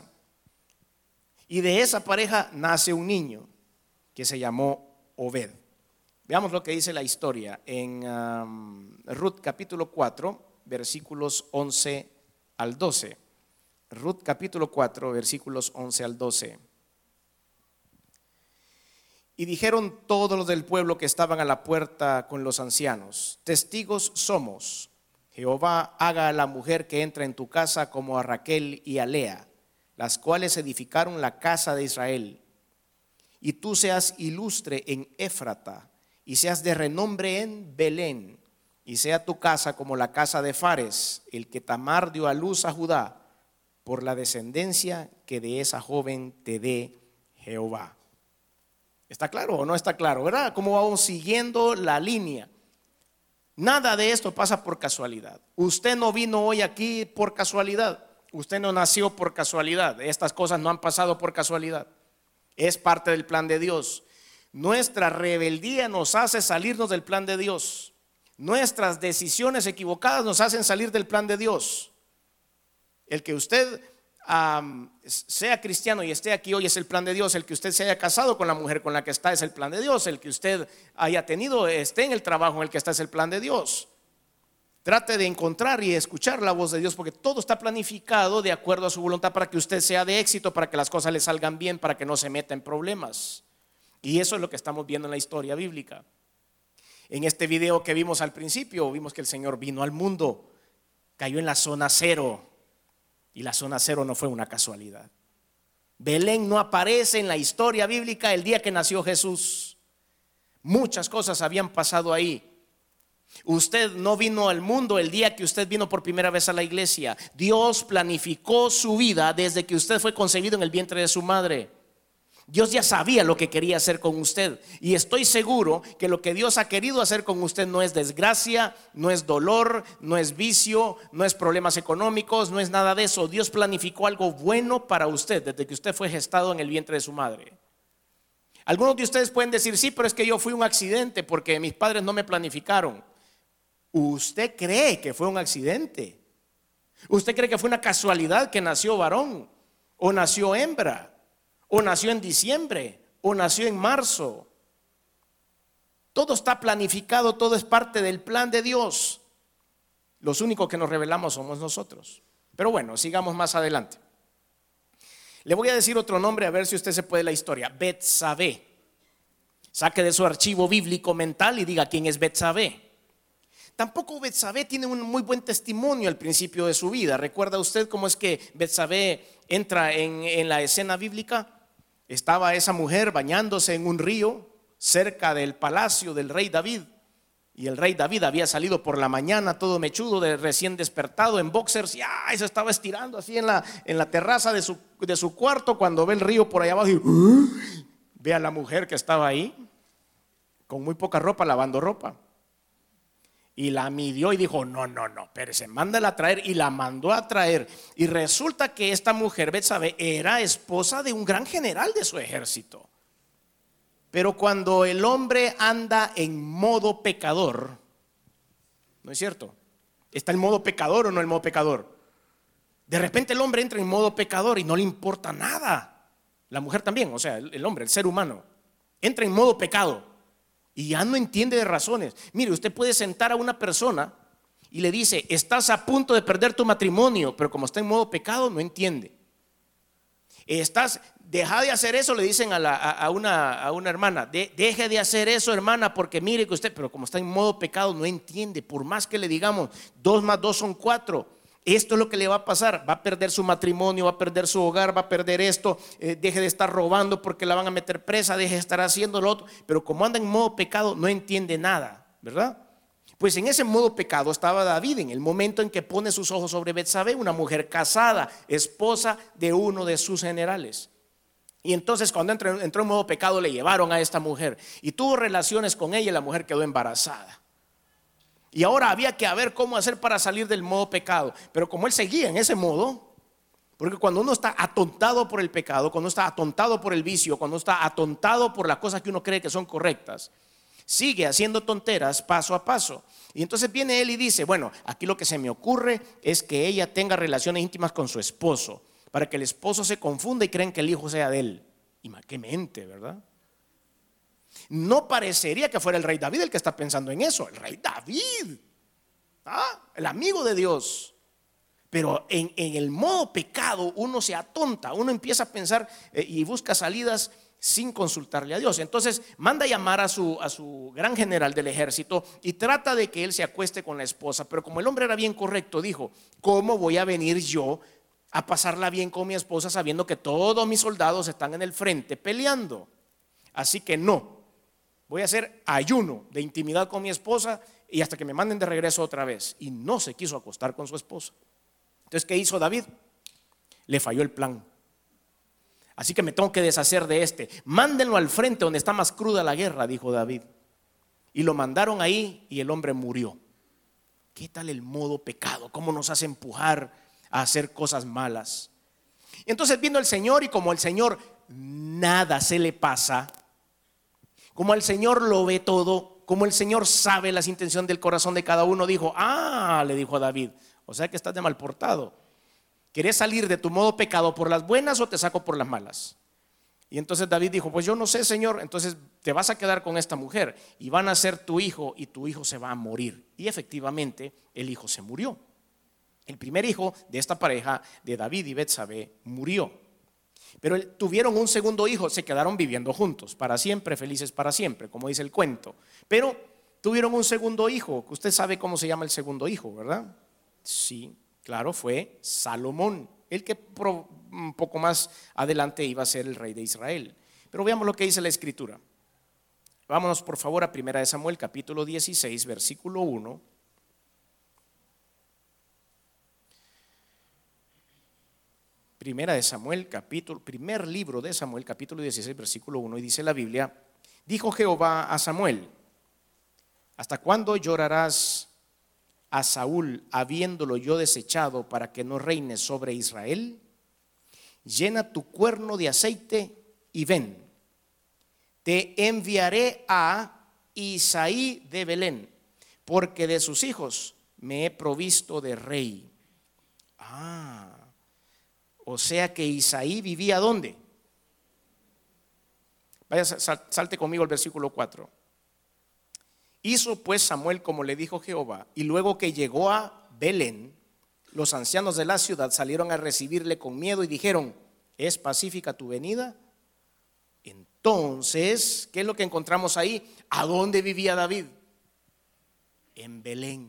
Speaker 1: Y de esa pareja nace un niño que se llamó Obed. Veamos lo que dice la historia en um, Ruth capítulo cuatro, versículos once al doce. Ruth capítulo cuatro, versículos once al doce. Y dijeron todos los del pueblo que estaban a la puerta con los ancianos: testigos somos. Jehová haga a la mujer que entra en tu casa como a Raquel y a Lea, las cuales edificaron la casa de Israel. Y tú seas ilustre en Éfrata, y seas de renombre en Belén, y sea tu casa como la casa de Fares, el que Tamar dio a luz a Judá, por la descendencia que de esa joven te dé Jehová. ¿Está claro o no está claro? ¿Verdad? ¿Cómo vamos siguiendo la línea? Nada de esto pasa por casualidad. Usted no vino hoy aquí por casualidad. Usted no nació por casualidad. Estas cosas no han pasado por casualidad. Es parte del plan de Dios. Nuestra rebeldía nos hace salirnos del plan de Dios. Nuestras decisiones equivocadas nos hacen salir del plan de Dios. El que usted um, sea cristiano y esté aquí hoy es el plan de Dios. El que usted se haya casado con la mujer con la que está es el plan de Dios. El que usted haya tenido, esté en el trabajo en el que está es el plan de Dios. Trate de encontrar y escuchar la voz de Dios, porque todo está planificado de acuerdo a su voluntad para que usted sea de éxito, para que las cosas le salgan bien, para que no se meta en problemas. Y eso es lo que estamos viendo en la historia bíblica. En este video que vimos al principio, vimos que el Señor vino al mundo, cayó en la zona cero, y la zona cero no fue una casualidad. Belén no aparece en la historia bíblica el día que nació Jesús. Muchas cosas habían pasado ahí. Usted no vino al mundo el día que usted vino por primera vez a la iglesia. Dios planificó su vida desde que usted fue concebido en el vientre de su madre. Dios ya sabía lo que quería hacer con usted, y estoy seguro que lo que Dios ha querido hacer con usted no es desgracia, no es dolor, no es vicio, no es problemas económicos, no es nada de eso. Dios planificó algo bueno para usted desde que usted fue gestado en el vientre de su madre. Algunos de ustedes pueden decir: sí, pero es que yo fui un accidente porque mis padres no me planificaron. ¿Usted cree que fue un accidente? ¿Usted cree que fue una casualidad que nació varón o nació hembra? ¿O nació en diciembre? ¿O nació en marzo? Todo está planificado, todo es parte del plan de Dios. Los únicos que nos revelamos somos nosotros. Pero bueno, sigamos más adelante. Le voy a decir otro nombre a ver si usted se puede la historia. Betsabé. Saque de su archivo bíblico mental y diga: ¿quién es Betsabé? Tampoco Betsabé tiene un muy buen testimonio al principio de su vida. ¿Recuerda usted cómo es que Betsabé entra en, en la escena bíblica? Estaba esa mujer bañándose en un río cerca del palacio del rey David. Y el rey David había salido por la mañana todo mechudo, de recién despertado, en boxers, y ¡ay! Se estaba estirando así en la, en la terraza de su, de su cuarto, cuando ve el río por allá abajo y ¡uh! Ve a la mujer que estaba ahí con muy poca ropa, lavando ropa. Y la midió y dijo: no, no, no, pero se mándala a traer. Y la mandó a traer. Y resulta que esta mujer, Betsabé, era esposa de un gran general de su ejército. Pero cuando el hombre anda en modo pecador, ¿no es cierto? ¿Está en modo pecador o no en modo pecador? De repente el hombre entra en modo pecador y no le importa nada. La mujer también, o sea, el hombre, el ser humano, entra en modo pecado. Y ya no entiende de razones. Mire, usted puede sentar a una persona y le dice: estás a punto de perder tu matrimonio, pero como está en modo pecado no entiende. Estás, deja de hacer eso, le dicen a, la, a, a, una, a una hermana: de, deje de hacer eso, hermana, porque mire que usted, pero como está en modo pecado no entiende. Por más que le digamos dos más dos son cuatro, esto es lo que le va a pasar. Va a perder su matrimonio, va a perder su hogar, va a perder esto. eh, Deje de estar robando porque la van a meter presa, deje de estar haciendo lo otro. Pero como anda en modo pecado no entiende nada, ¿verdad? Pues en ese modo pecado estaba David en el momento en que pone sus ojos sobre Betsabé, una mujer casada, esposa de uno de sus generales. Y entonces cuando entró, entró en modo pecado, le llevaron a esta mujer y tuvo relaciones con ella, y la mujer quedó embarazada. Y ahora había que ver cómo hacer para salir del modo pecado. Pero como él seguía en ese modo, porque cuando uno está atontado por el pecado, cuando uno está atontado por el vicio, cuando uno está atontado por las cosas que uno cree que son correctas, sigue haciendo tonteras paso a paso. Y entonces viene él y dice: bueno, aquí lo que se me ocurre es que ella tenga relaciones íntimas con su esposo, para que el esposo se confunda y crean que el hijo sea de él. Y más que mente, ¿verdad? No parecería que fuera el rey David el que está pensando en eso. El rey David, ¿ah? El amigo de Dios. Pero en, en el modo pecado uno se atonta, uno empieza a pensar eh, y busca salidas sin consultarle a Dios. Entonces manda a llamar a su, a su gran general del ejército y trata de que él se acueste con la esposa. Pero como el hombre era bien correcto, dijo: ¿cómo voy a venir yo a pasarla bien con mi esposa sabiendo que todos mis soldados están en el frente peleando? Así que no, voy a hacer ayuno de intimidad con mi esposa y hasta que me manden de regreso otra vez. Y no se quiso acostar con su esposa. Entonces, ¿qué hizo David? Le falló el plan. Así que me tengo que deshacer de este. Mándenlo al frente donde está más cruda la guerra, dijo David. Y lo mandaron ahí y el hombre murió. ¿Qué tal el modo pecado? ¿Cómo nos hace empujar a hacer cosas malas? Entonces vino el Señor, y como al Señor nada se le pasa, como al Señor lo ve todo, como el Señor sabe las intenciones del corazón de cada uno, dijo: ah, le dijo a David, o sea que estás de mal portado. ¿Querés salir de tu modo pecado por las buenas o te saco por las malas? Y entonces David dijo: pues yo no sé, Señor. Entonces te vas a quedar con esta mujer y van a ser tu hijo, y tu hijo se va a morir. Y efectivamente el hijo se murió. El primer hijo de esta pareja de David y Betsabé murió. Pero tuvieron un segundo hijo, se quedaron viviendo juntos para siempre, felices para siempre, como dice el cuento. Pero tuvieron un segundo hijo. Usted sabe cómo se llama el segundo hijo, ¿verdad? Sí, claro, fue Salomón, el que un poco más adelante iba a ser el rey de Israel. Pero veamos lo que dice la escritura. Vámonos por favor a Primera de Samuel, capítulo dieciséis, versículo uno. Primera de Samuel, capítulo, primer libro de Samuel, capítulo dieciséis, versículo uno, y dice la Biblia: dijo Jehová a Samuel: ¿hasta cuándo llorarás a Saúl, habiéndolo yo desechado, para que no reine sobre Israel? Llena tu cuerno de aceite y ven, te enviaré a Isaí de Belén, porque de sus hijos me he provisto de rey. Ah, o sea que Isaí vivía ¿dónde? Vaya, salte conmigo al versículo cuatro. Hizo pues Samuel como le dijo Jehová, y luego que llegó a Belén, los ancianos de la ciudad salieron a recibirle con miedo y dijeron: ¿es pacífica tu venida? Entonces, ¿qué es lo que encontramos ahí? ¿A dónde vivía David? En Belén.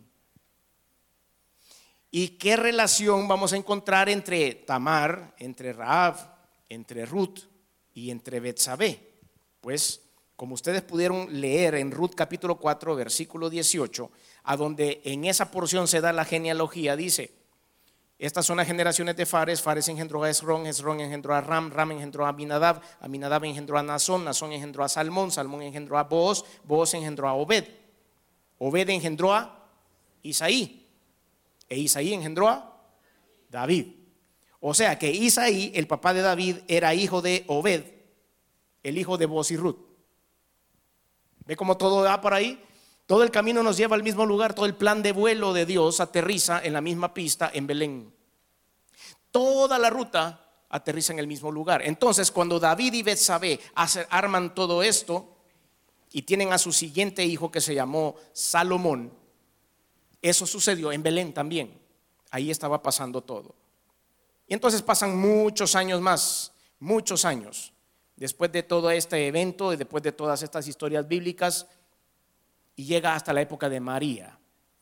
Speaker 1: ¿Y qué relación vamos a encontrar entre Tamar, entre Rahab, entre Ruth y entre Betsabé? Pues, como ustedes pudieron leer en Ruth capítulo cuatro, versículo dieciocho, a donde en esa porción se da la genealogía, dice: estas son las generaciones de Fares. Fares engendró a Esrón, Esrón engendró a Ram, Ram engendró a Aminadab, Aminadab engendró a Nazón, Nazón engendró a Salmón, Salmón engendró a Booz, Booz engendró a Obed, Obed engendró a Isaí, e Isaí engendró a David. O sea que Isaí, el papá de David, era hijo de Obed, el hijo de Booz y Ruth. ¿Ve cómo todo va por ahí? Todo el camino nos lleva al mismo lugar. Todo el plan de vuelo de Dios aterriza en la misma pista en Belén. Toda la ruta aterriza en el mismo lugar. Entonces, cuando David y Betsabé arman todo esto y tienen a su siguiente hijo, que se llamó Salomón, eso sucedió en Belén también. Ahí estaba pasando todo. Y entonces pasan muchos años más, muchos años después de todo este evento y después de todas estas historias bíblicas, y llega hasta la época de María.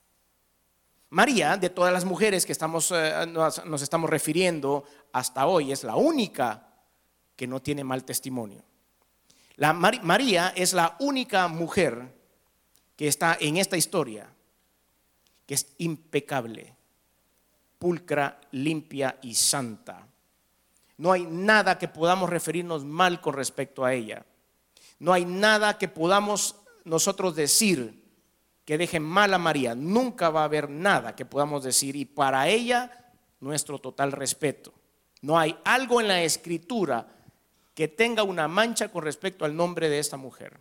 Speaker 1: María, de todas las mujeres que estamos, eh, nos, nos estamos refiriendo hasta hoy, es la única que no tiene mal testimonio. La Mar- María es la única mujer que está en esta historia que es impecable, pulcra, limpia y santa. No hay nada que podamos referirnos mal con respecto a ella. No hay nada que podamos nosotros decir que deje mal a María. Nunca va a haber nada que podamos decir, y para ella nuestro total respeto. No hay algo en la escritura que tenga una mancha con respecto al nombre de esta mujer.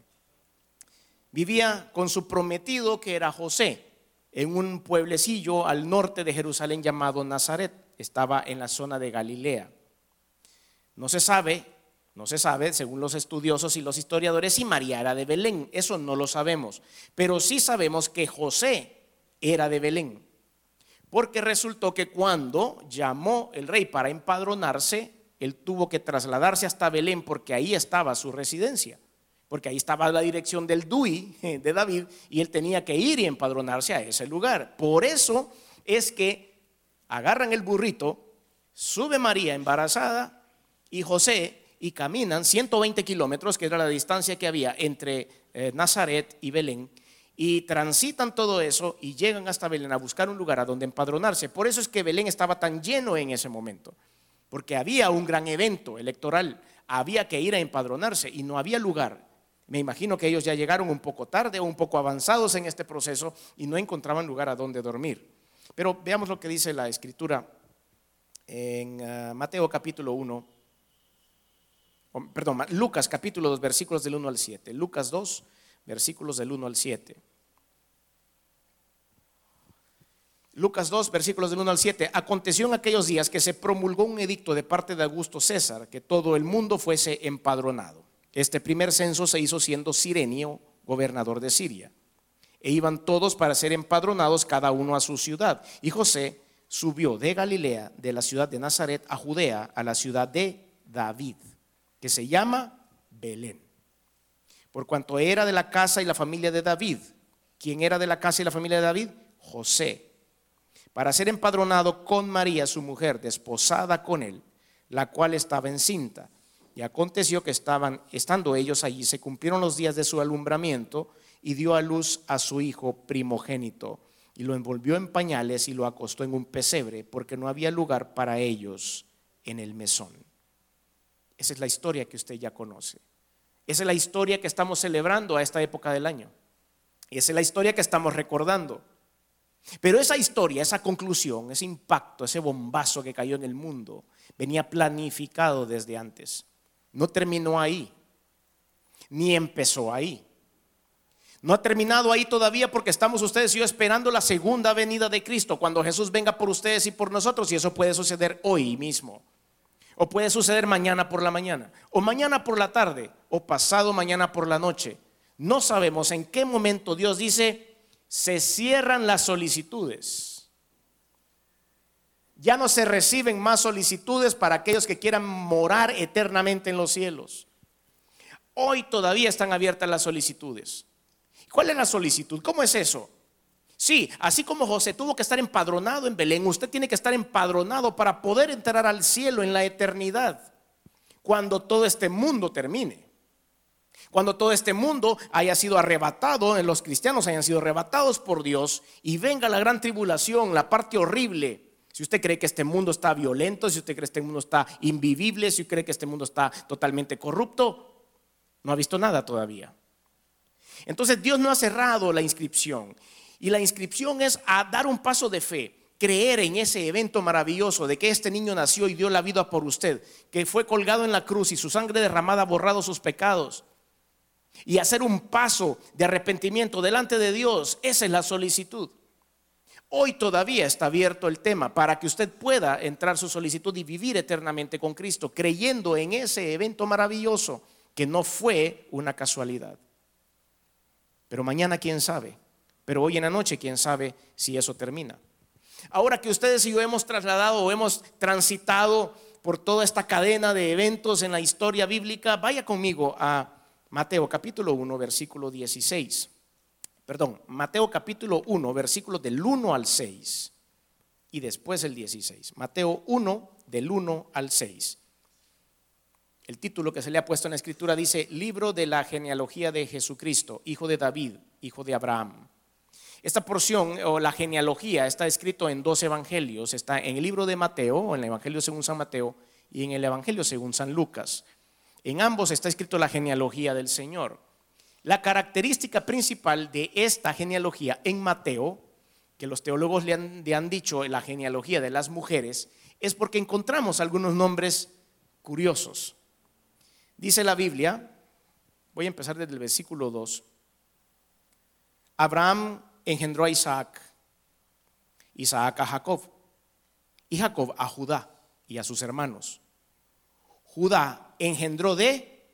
Speaker 1: Vivía con su prometido, que era José, en un pueblecillo al norte de Jerusalén llamado Nazaret. Estaba en la zona de Galilea. No se sabe, no se sabe, según los estudiosos y los historiadores, si María era de Belén. Eso no lo sabemos. Pero sí sabemos que José era de Belén, porque resultó que cuando llamó el rey para empadronarse, él tuvo que trasladarse hasta Belén porque ahí estaba su residencia, porque ahí estaba la dirección del D U I de David y él tenía que ir y empadronarse a ese lugar. Por eso es que agarran el burrito, sube María embarazada y José y caminan ciento veinte kilómetros, que era la distancia que había entre eh, Nazaret y Belén, y transitan todo eso y llegan hasta Belén a buscar un lugar a donde empadronarse. Por eso es que Belén estaba tan lleno en ese momento, porque había un gran evento electoral, había que ir a empadronarse y no había lugar. Me imagino que ellos ya llegaron un poco tarde o un poco avanzados en este proceso y no encontraban lugar a donde dormir. Pero veamos lo que dice la Escritura en uh, Mateo capítulo uno, oh, perdón, Lucas capítulo dos, versículos del uno al siete. Lucas dos, versículos del uno al siete. Lucas dos, versículos del uno al siete. Aconteció en aquellos días que se promulgó un edicto de parte de Augusto César que todo el mundo fuese empadronado. Este primer censo se hizo siendo Cirenio gobernador de Siria, e iban todos para ser empadronados cada uno a su ciudad. Y José subió de Galilea, de la ciudad de Nazaret, a Judea, a la ciudad de David, que se llama Belén, por cuanto era de la casa y la familia de David. ¿Quién era de la casa y la familia de David? José, para ser empadronado con María su mujer, desposada con él, la cual estaba encinta. Y aconteció que estaban, estando ellos allí, se cumplieron los días de su alumbramiento, y dio a luz a su hijo primogénito, y lo envolvió en pañales y lo acostó en un pesebre, porque no había lugar para ellos en el mesón. Esa es la historia que usted ya conoce. Esa es la historia que estamos celebrando a esta época del año. Esa es la historia que estamos recordando. Pero esa historia, esa conclusión, ese impacto, ese bombazo que cayó en el mundo, venía planificado desde antes. No terminó ahí, ni empezó ahí. No ha terminado ahí todavía, porque estamos ustedes y yo esperando la segunda venida de Cristo, cuando Jesús venga por ustedes y por nosotros, y eso puede suceder hoy mismo, o puede suceder mañana por la mañana, o mañana por la tarde, o pasado mañana por la noche. No sabemos en qué momento Dios dice: se cierran las solicitudes. Ya no se reciben más solicitudes para aquellos que quieran morar eternamente en los cielos. Hoy todavía están abiertas las solicitudes. ¿Cuál es la solicitud? ¿Cómo es eso? Sí, así como José tuvo que estar empadronado en Belén, usted tiene que estar empadronado para poder entrar al cielo en la eternidad, cuando todo este mundo termine. Cuando todo este mundo haya sido arrebatado, los cristianos hayan sido arrebatados por Dios y venga la gran tribulación, la parte horrible. Si usted cree que este mundo está violento, si usted cree que este mundo está invivible, si usted cree que este mundo está totalmente corrupto, no ha visto nada todavía. Entonces Dios no ha cerrado la inscripción, y la inscripción es a dar un paso de fe, creer en ese evento maravilloso de que este niño nació y dio la vida por usted, que fue colgado en la cruz y su sangre derramada ha borrado sus pecados, y hacer un paso de arrepentimiento delante de Dios. Esa es la solicitud. Hoy todavía está abierto el tema para que usted pueda entrar su solicitud y vivir eternamente con Cristo, creyendo en ese evento maravilloso que no fue una casualidad. Pero mañana quién sabe, pero hoy en la noche quién sabe si eso termina. Ahora que ustedes y yo hemos trasladado o hemos transitado por toda esta cadena de eventos en la historia bíblica, vaya conmigo a Mateo capítulo uno, versículo dieciséis. Perdón, Mateo capítulo uno, versículos del uno al seis y después el dieciséis. Mateo uno, del uno al seis. El título que se le ha puesto en la escritura dice: Libro de la genealogía de Jesucristo, hijo de David, hijo de Abraham. Esta porción o la genealogía está escrito en dos evangelios. Está en el libro de Mateo, o en el evangelio según San Mateo, y en el evangelio según San Lucas. En ambos está escrito la genealogía del Señor. La característica principal de esta genealogía en Mateo, que los teólogos le han, le han dicho la genealogía de las mujeres, es porque encontramos algunos nombres curiosos. Dice la Biblia, voy a empezar desde el versículo dos: Abraham engendró a Isaac, Isaac a Jacob, y Jacob a Judá y a sus hermanos. Judá engendró de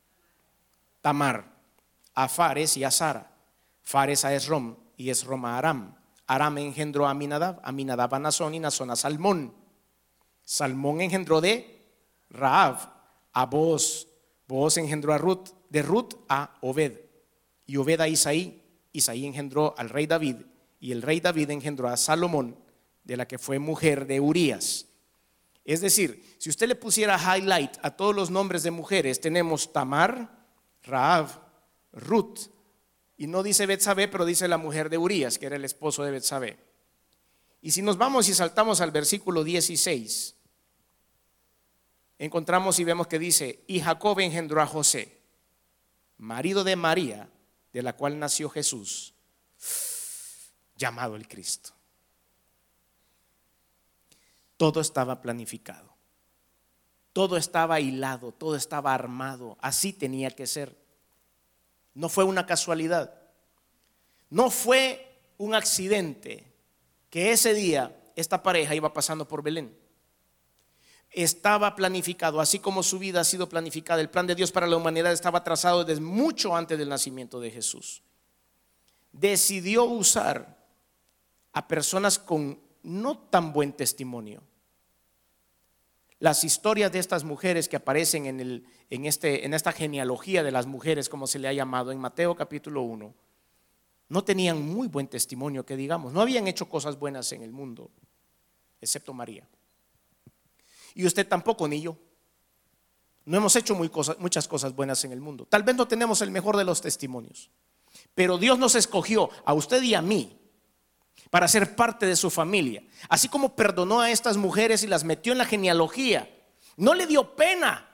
Speaker 1: Tamar a Fares y a Sara, Fares a Esrom y Esrom a Aram. Aram engendró a Aminadab, Aminadab a Nazón y Nazón a Salmón. Salmón engendró de Rahab a Booz, Booz engendró a Ruth, de Ruth a Obed, y Obed a Isaí, Isaí engendró al rey David, y el rey David engendró a Salomón, de la que fue mujer de Urías. Es decir, si usted le pusiera highlight a todos los nombres de mujeres, tenemos Tamar, Rahab, Ruth, y no dice Betsabé, pero dice la mujer de Urías, que era el esposo de Betsabé. Y si nos vamos y saltamos al versículo dieciséis, encontramos y vemos que dice: y Jacob engendró a José, marido de María, de la cual nació Jesús, llamado el Cristo. Todo estaba planificado, todo estaba hilado, todo estaba armado, así tenía que ser. No fue una casualidad, no fue un accidente que ese día esta pareja iba pasando por Belén. Estaba planificado, así como su vida ha sido planificada. El plan de Dios para la humanidad estaba trazado desde mucho antes del nacimiento de Jesús. Decidió usar a personas con no tan buen testimonio. Las historias de estas mujeres que aparecen en, el, en, este, en esta genealogía de las mujeres, como se le ha llamado en Mateo capítulo uno, no tenían muy buen testimonio, que digamos, no habían hecho cosas buenas en el mundo, excepto María. Y usted tampoco, ni yo. No hemos hecho muy cosa, muchas cosas buenas en el mundo. Tal vez no tenemos el mejor de los testimonios, pero Dios nos escogió a usted y a mí para ser parte de su familia. Así como perdonó a estas mujeres y las metió en la genealogía, no le dio pena.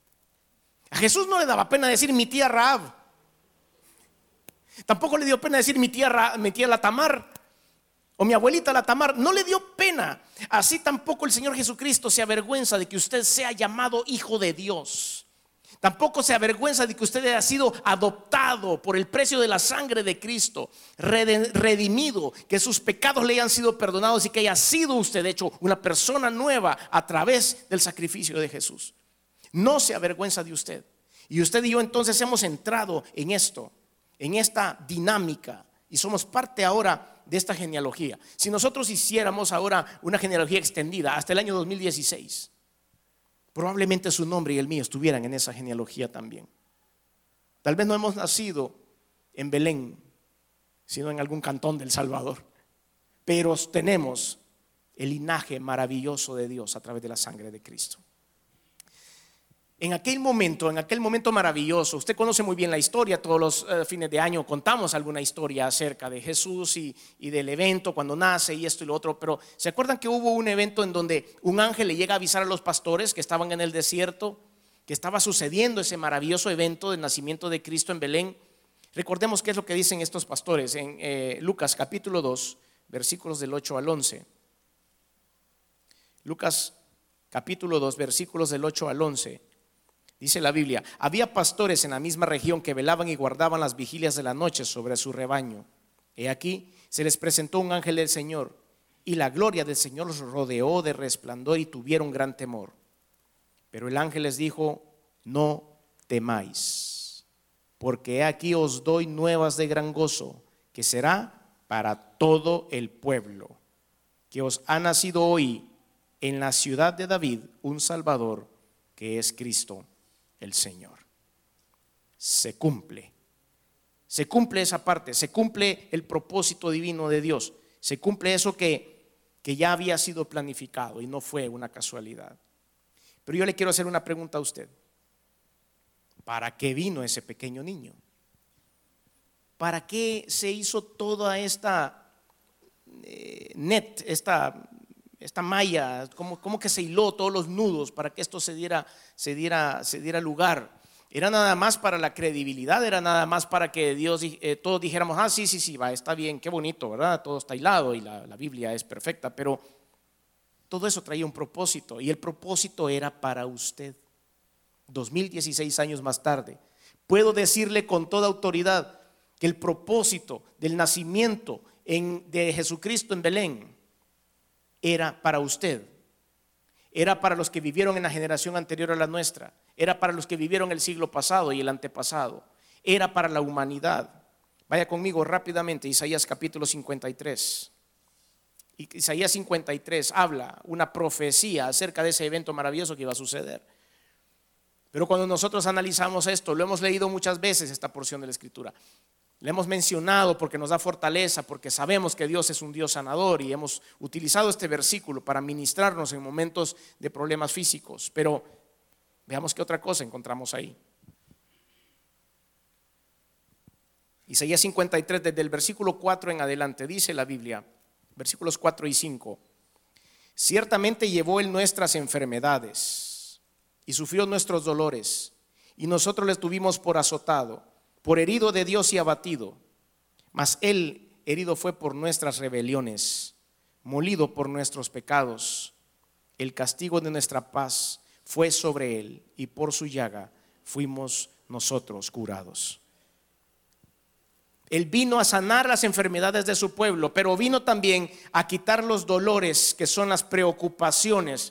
Speaker 1: A Jesús no le daba pena decir mi tía Rahab. Tampoco le dio pena decir mi tía, Ra, mi tía la Tamar o mi abuelita la Tamar. No le dio pena. Así tampoco el Señor Jesucristo se avergüenza de que usted sea llamado hijo de Dios. Tampoco se avergüenza de que usted haya sido adoptado por el precio de la sangre de Cristo, redimido, que sus pecados le hayan sido perdonados y que haya sido usted hecho una persona nueva a través del sacrificio de Jesús. No se avergüenza de usted. Y usted y yo entonces hemos entrado en esto, en esta dinámica, y somos parte ahora de esta genealogía. Si nosotros hiciéramos ahora una genealogía extendida hasta el año dos mil dieciséis, probablemente su nombre y el mío estuvieran en esa genealogía también. Tal vez no hemos nacido en Belén, sino en algún cantón del Salvador, pero tenemos el linaje maravilloso de Dios a través de la sangre de Cristo. En aquel momento, en aquel momento maravilloso, usted conoce muy bien la historia. Todos los uh, fines de año contamos alguna historia acerca de Jesús y, y del evento cuando nace y esto y lo otro. Pero ¿se acuerdan que hubo un evento en donde un ángel le llega a avisar a los pastores que estaban en el desierto, que estaba sucediendo ese maravilloso evento del nacimiento de Cristo en Belén? Recordemos qué es lo que dicen estos pastores en eh, Lucas capítulo dos, versículos del ocho al once. Lucas capítulo dos, versículos del ocho al once. Dice la Biblia: había pastores en la misma región que velaban y guardaban las vigilias de la noche sobre su rebaño. He aquí, se les presentó un ángel del Señor, y la gloria del Señor los rodeó de resplandor y tuvieron gran temor. Pero el ángel les dijo: no temáis, porque he aquí os doy nuevas de gran gozo, que será para todo el pueblo, que os ha nacido hoy en la ciudad de David un Salvador, que es Cristo el Señor. Se cumple, se cumple esa parte, se cumple el propósito divino de Dios, se cumple eso que, que ya había sido planificado y no fue una casualidad. Pero yo le quiero hacer una pregunta a usted: ¿para qué vino ese pequeño niño? ¿Para qué se hizo toda esta eh, net, esta esta malla, cómo, cómo que se hiló todos los nudos para que esto se diera, se diera, se diera lugar? ¿Era nada más para la credibilidad? ¿Era nada más para que Dios, eh, todos dijéramos, ah, sí, sí, sí, va, está bien, qué bonito, ¿verdad? Todo está hilado y la, la Biblia es perfecta, pero todo eso traía un propósito, y el propósito era para usted. dos mil dieciséis años más tarde, puedo decirle con toda autoridad que el propósito del nacimiento en, de Jesucristo en Belén era para usted, era para los que vivieron en la generación anterior a la nuestra, era para los que vivieron el siglo pasado y el antepasado, era para la humanidad. Vaya conmigo rápidamente, Isaías capítulo cincuenta y tres. Isaías cincuenta y tres habla una profecía acerca de ese evento maravilloso que iba a suceder. Pero cuando nosotros analizamos esto, lo hemos leído muchas veces esta porción de la Escritura, le hemos mencionado porque nos da fortaleza, porque sabemos que Dios es un Dios sanador y hemos utilizado este versículo para ministrarnos en momentos de problemas físicos. Pero veamos qué otra cosa encontramos ahí. Isaías cincuenta y tres, desde el versículo cuatro en adelante, dice la Biblia, versículos cuatro y cinco: ciertamente llevó Él nuestras enfermedades y sufrió nuestros dolores, y nosotros le tuvimos por azotado, por herido de Dios y abatido. Mas Él herido fue por nuestras rebeliones, molido por nuestros pecados. El castigo de nuestra paz fue sobre Él, y por su llaga fuimos nosotros curados. Él vino a sanar las enfermedades de su pueblo, pero vino también a quitar los dolores, que son las preocupaciones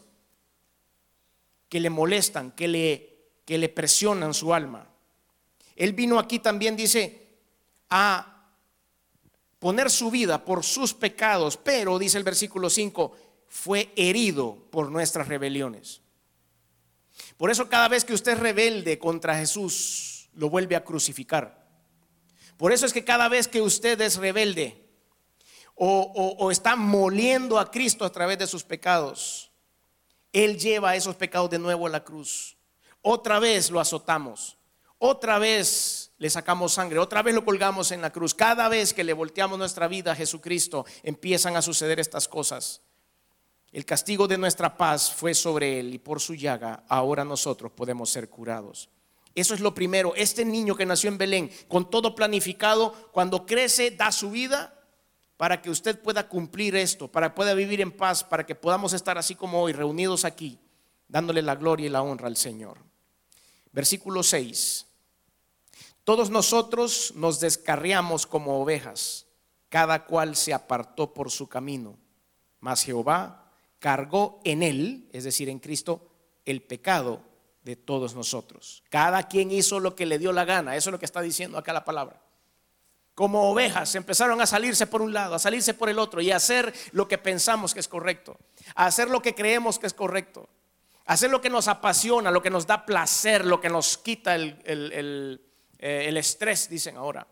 Speaker 1: que le molestan, que le, que le presionan su alma. Él vino aquí también, dice, a poner su vida por sus pecados, pero, dice el versículo cinco, fue herido por nuestras rebeliones. Por eso cada vez que usted es rebelde contra Jesús, lo vuelve a crucificar. Por eso es que cada vez que usted es rebelde o, o, o está moliendo a Cristo a través de sus pecados, Él lleva esos pecados de nuevo a la cruz. Otra vez lo azotamos, otra vez le sacamos sangre, otra vez lo colgamos en la cruz. Cada vez que le volteamos nuestra vida a Jesucristo, empiezan a suceder estas cosas. El castigo de nuestra paz fue sobre Él, y por su llaga ahora nosotros podemos ser curados. Eso es lo primero. Este niño que nació en Belén, con todo planificado, cuando crece da su vida para que usted pueda cumplir esto, para que pueda vivir en paz, para que podamos estar así como hoy, reunidos aquí, dándole la gloria y la honra al Señor. Versículo seis: todos nosotros nos descarriamos como ovejas, cada cual se apartó por su camino, mas Jehová cargó en Él, es decir, en Cristo, el pecado de todos nosotros. Cada quien hizo lo que le dio la gana. Eso es lo que está diciendo acá la palabra. Como ovejas empezaron a salirse por un lado, a salirse por el otro, y a hacer lo que pensamos que es correcto, a hacer lo que creemos que es correcto, a hacer lo que nos apasiona, lo que nos da placer, lo que nos quita el, el, el, el estrés, dicen ahora.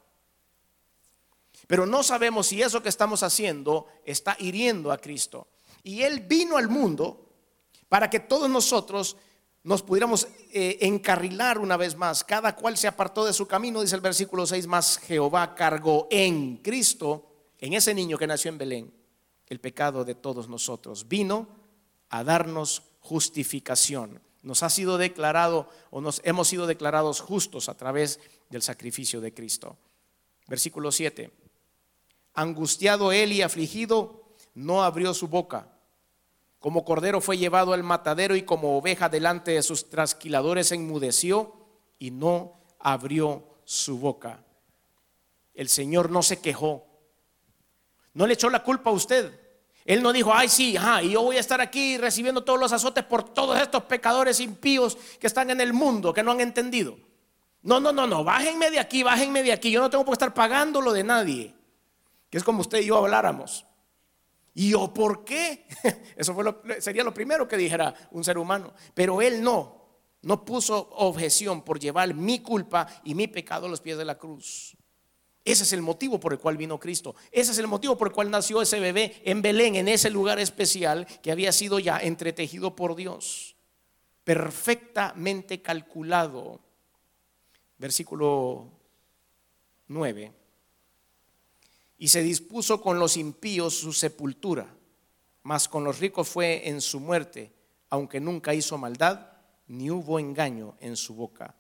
Speaker 1: Pero no sabemos si eso que estamos haciendo está hiriendo a Cristo. Y Él vino al mundo para que todos nosotros nos pudiéramos eh, encarrilar una vez más. Cada cual se apartó de su camino, dice el versículo seis, más Jehová cargó en Cristo, en ese niño que nació en Belén, el pecado de todos nosotros. Vino a darnos justificación. Nos ha sido declarado, o nos hemos sido declarados justos a través del sacrificio de Cristo. Versículo siete: angustiado Él y afligido, no abrió su boca. Como cordero fue llevado al matadero, y como oveja delante de sus trasquiladores enmudeció y no abrió su boca. El Señor no se quejó, no le echó la culpa a usted. Él no dijo, ay sí, ajá, y yo voy a estar aquí recibiendo todos los azotes por todos estos pecadores impíos que están en el mundo, que no han entendido. No, no, no, no, bájenme de aquí, bájenme de aquí. Yo no tengo por qué estar pagando lo de nadie. Que es como usted y yo habláramos. ¿Y yo por qué? Eso fue lo, sería lo primero que dijera un ser humano. Pero Él no, no puso objeción por llevar mi culpa y mi pecado a los pies de la cruz. Ese es el motivo por el cual vino Cristo. Ese es el motivo por el cual nació ese bebé en Belén, en ese lugar especial que había sido ya entretejido por Dios, perfectamente calculado. Versículo nueve: y se dispuso con los impíos su sepultura, mas con los ricos fue en su muerte, aunque nunca hizo maldad, ni hubo engaño en su boca.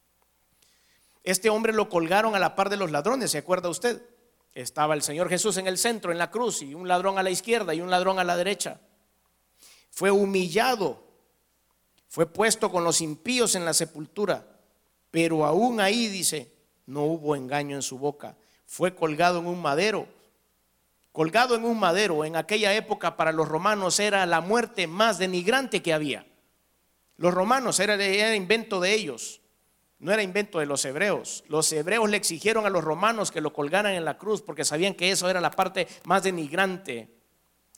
Speaker 1: Este hombre lo colgaron a la par de los ladrones, ¿se acuerda usted? Estaba el Señor Jesús en el centro, en la cruz, y un ladrón a la izquierda y un ladrón a la derecha. Fue humillado, fue puesto con los impíos en la sepultura, pero aún ahí, dice, no hubo engaño en su boca. Fue colgado en un madero. Colgado en un madero en aquella época para los romanos era la muerte más denigrante que había. Los romanos, era, era invento de ellos, no era invento de los hebreos. Los hebreos le exigieron a los romanos que lo colgaran en la cruz porque sabían que eso era la parte más denigrante.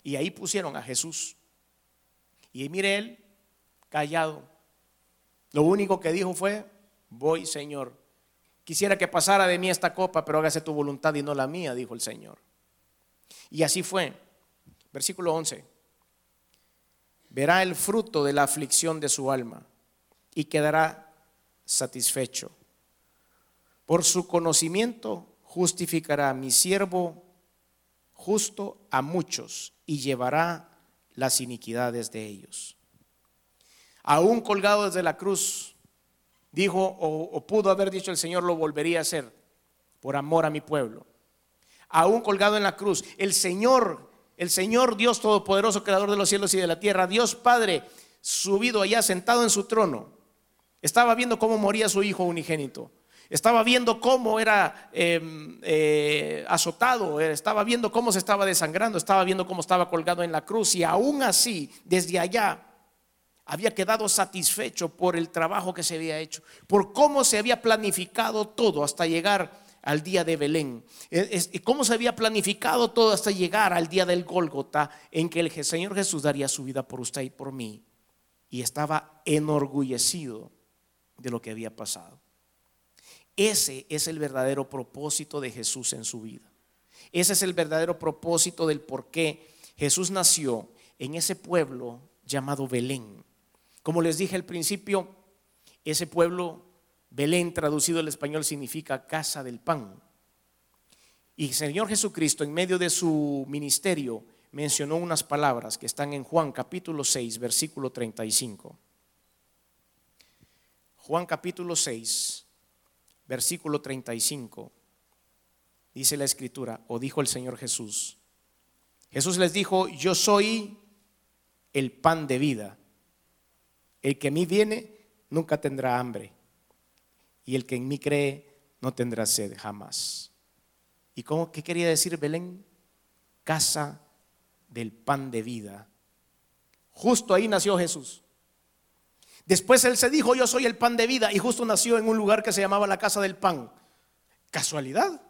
Speaker 1: Y ahí pusieron a Jesús. Y mire él, callado. Lo único que dijo fue: voy, Señor. Quisiera que pasara de mí esta copa, pero hágase tu voluntad y no la mía, dijo el Señor. Y así fue. Versículo once. Verá el fruto de la aflicción de su alma y quedará satisfecho. Por su conocimiento justificará a mi siervo justo a muchos y llevará las iniquidades de ellos. Aún colgado desde la cruz, dijo o, o pudo haber dicho el Señor: lo volvería a hacer por amor a mi pueblo. Aún colgado en la cruz, el Señor, el Señor Dios Todopoderoso, Creador de los cielos y de la tierra, Dios Padre, subido allá, sentado en su trono, estaba viendo cómo moría su hijo unigénito. Estaba viendo cómo era eh, eh, azotado, estaba viendo cómo se estaba desangrando, estaba viendo cómo estaba colgado en la cruz, y aún así, desde allá, había quedado satisfecho por el trabajo que se había hecho, por cómo se había planificado todo hasta llegar al día de Belén, y cómo se había planificado todo hasta llegar al día del Gólgota, en que el Señor Jesús daría su vida por usted y por mí, y estaba enorgullecido de lo que había pasado. Ese es el verdadero propósito de Jesús en su vida. Ese es el verdadero propósito del por qué Jesús nació en ese pueblo llamado Belén. Como les dije al principio, ese pueblo, Belén, traducido al español, significa casa del pan. Y el Señor Jesucristo, en medio de su ministerio, mencionó unas palabras que están en Juan capítulo seis, versículo treinta y cinco. Juan capítulo seis, versículo treinta y cinco. Dice la escritura, o dijo el Señor Jesús. Jesús les dijo: yo soy el pan de vida. El que en mí viene nunca tendrá hambre, y el que en mí cree no tendrá sed jamás. ¿Y cómo, qué quería decir Belén? Casa del pan de vida. Justo ahí nació Jesús. Después él se dijo: yo soy el pan de vida, y justo nació en un lugar que se llamaba la casa del pan. ¿Casualidad?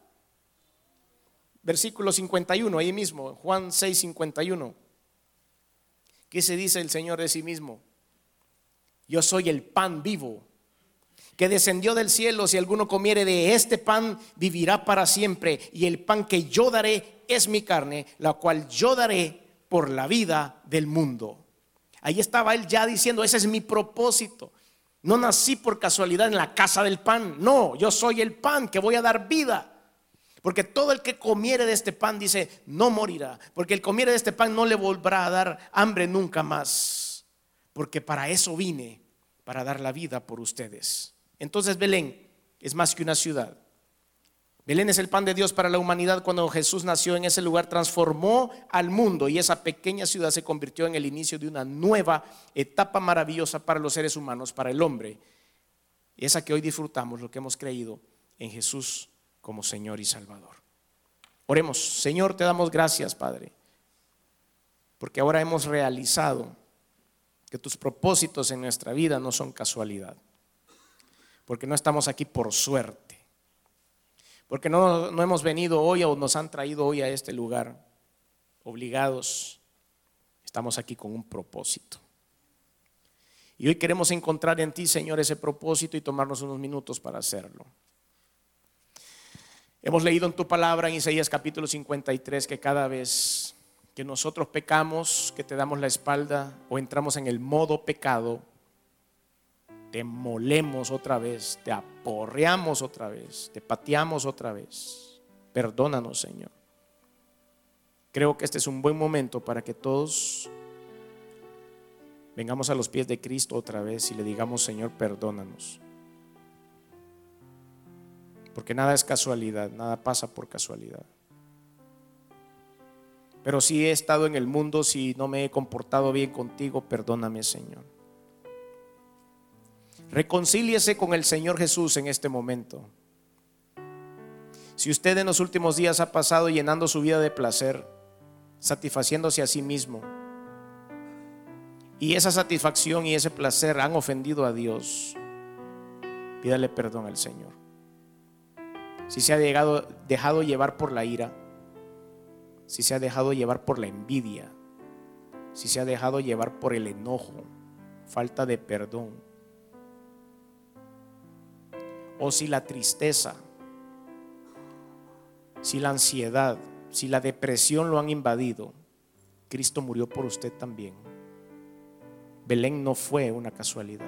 Speaker 1: Versículo cincuenta y uno, ahí mismo, Juan seis, cincuenta y uno. ¿Qué se dice el Señor de sí mismo? Yo soy el pan vivo, que descendió del cielo. Si alguno comiere de este pan, vivirá para siempre. Y el pan que yo daré es mi carne, la cual yo daré por la vida del mundo. Ahí estaba él ya diciendo: ese es mi propósito. No nací por casualidad en la casa del pan. No, yo soy el pan que voy a dar vida. Porque todo el que comiere de este pan, dice, no morirá. Porque el comiere de este pan no le volverá a dar hambre nunca más. Porque para eso vine, para dar la vida por ustedes. Entonces Belén es más que una ciudad. Belén es el pan de Dios para la humanidad. Cuando Jesús nació en ese lugar, transformó al mundo, y esa pequeña ciudad se convirtió en el inicio de una nueva etapa maravillosa para los seres humanos, para el hombre. Esa que hoy disfrutamos, lo que hemos creído en Jesús como Señor y Salvador. Oremos. Señor, te damos gracias, Padre, porque ahora hemos realizado que tus propósitos en nuestra vida no son casualidad, porque no estamos aquí por suerte, porque no, no hemos venido hoy o nos han traído hoy a este lugar obligados. Estamos aquí con un propósito, y hoy queremos encontrar en ti, Señor, ese propósito y tomarnos unos minutos para hacerlo. Hemos leído en tu palabra en Isaías capítulo cincuenta y tres que cada vez que nosotros pecamos, que te damos la espalda o entramos en el modo pecado, te molemos otra vez, te aporreamos otra vez, te pateamos otra vez. Perdónanos, Señor. Creo que este es un buen momento para que todos vengamos a los pies de Cristo otra vez y le digamos: Señor, perdónanos. Porque nada es casualidad, nada pasa por casualidad. Pero si he estado en el mundo, si no me he comportado bien contigo, perdóname, Señor. Reconcíliese con el Señor Jesús en este momento. Si usted en los últimos días ha pasado llenando su vida de placer, satisfaciéndose a sí mismo, y esa satisfacción y ese placer han ofendido a Dios, pídale perdón al Señor. Si se ha dejado, dejado llevar por la ira, si se ha dejado llevar por la envidia, si se ha dejado llevar por el enojo, falta de perdón, o si la tristeza, si la ansiedad, si la depresión lo han invadido, Cristo murió por usted también. Belén no fue una casualidad.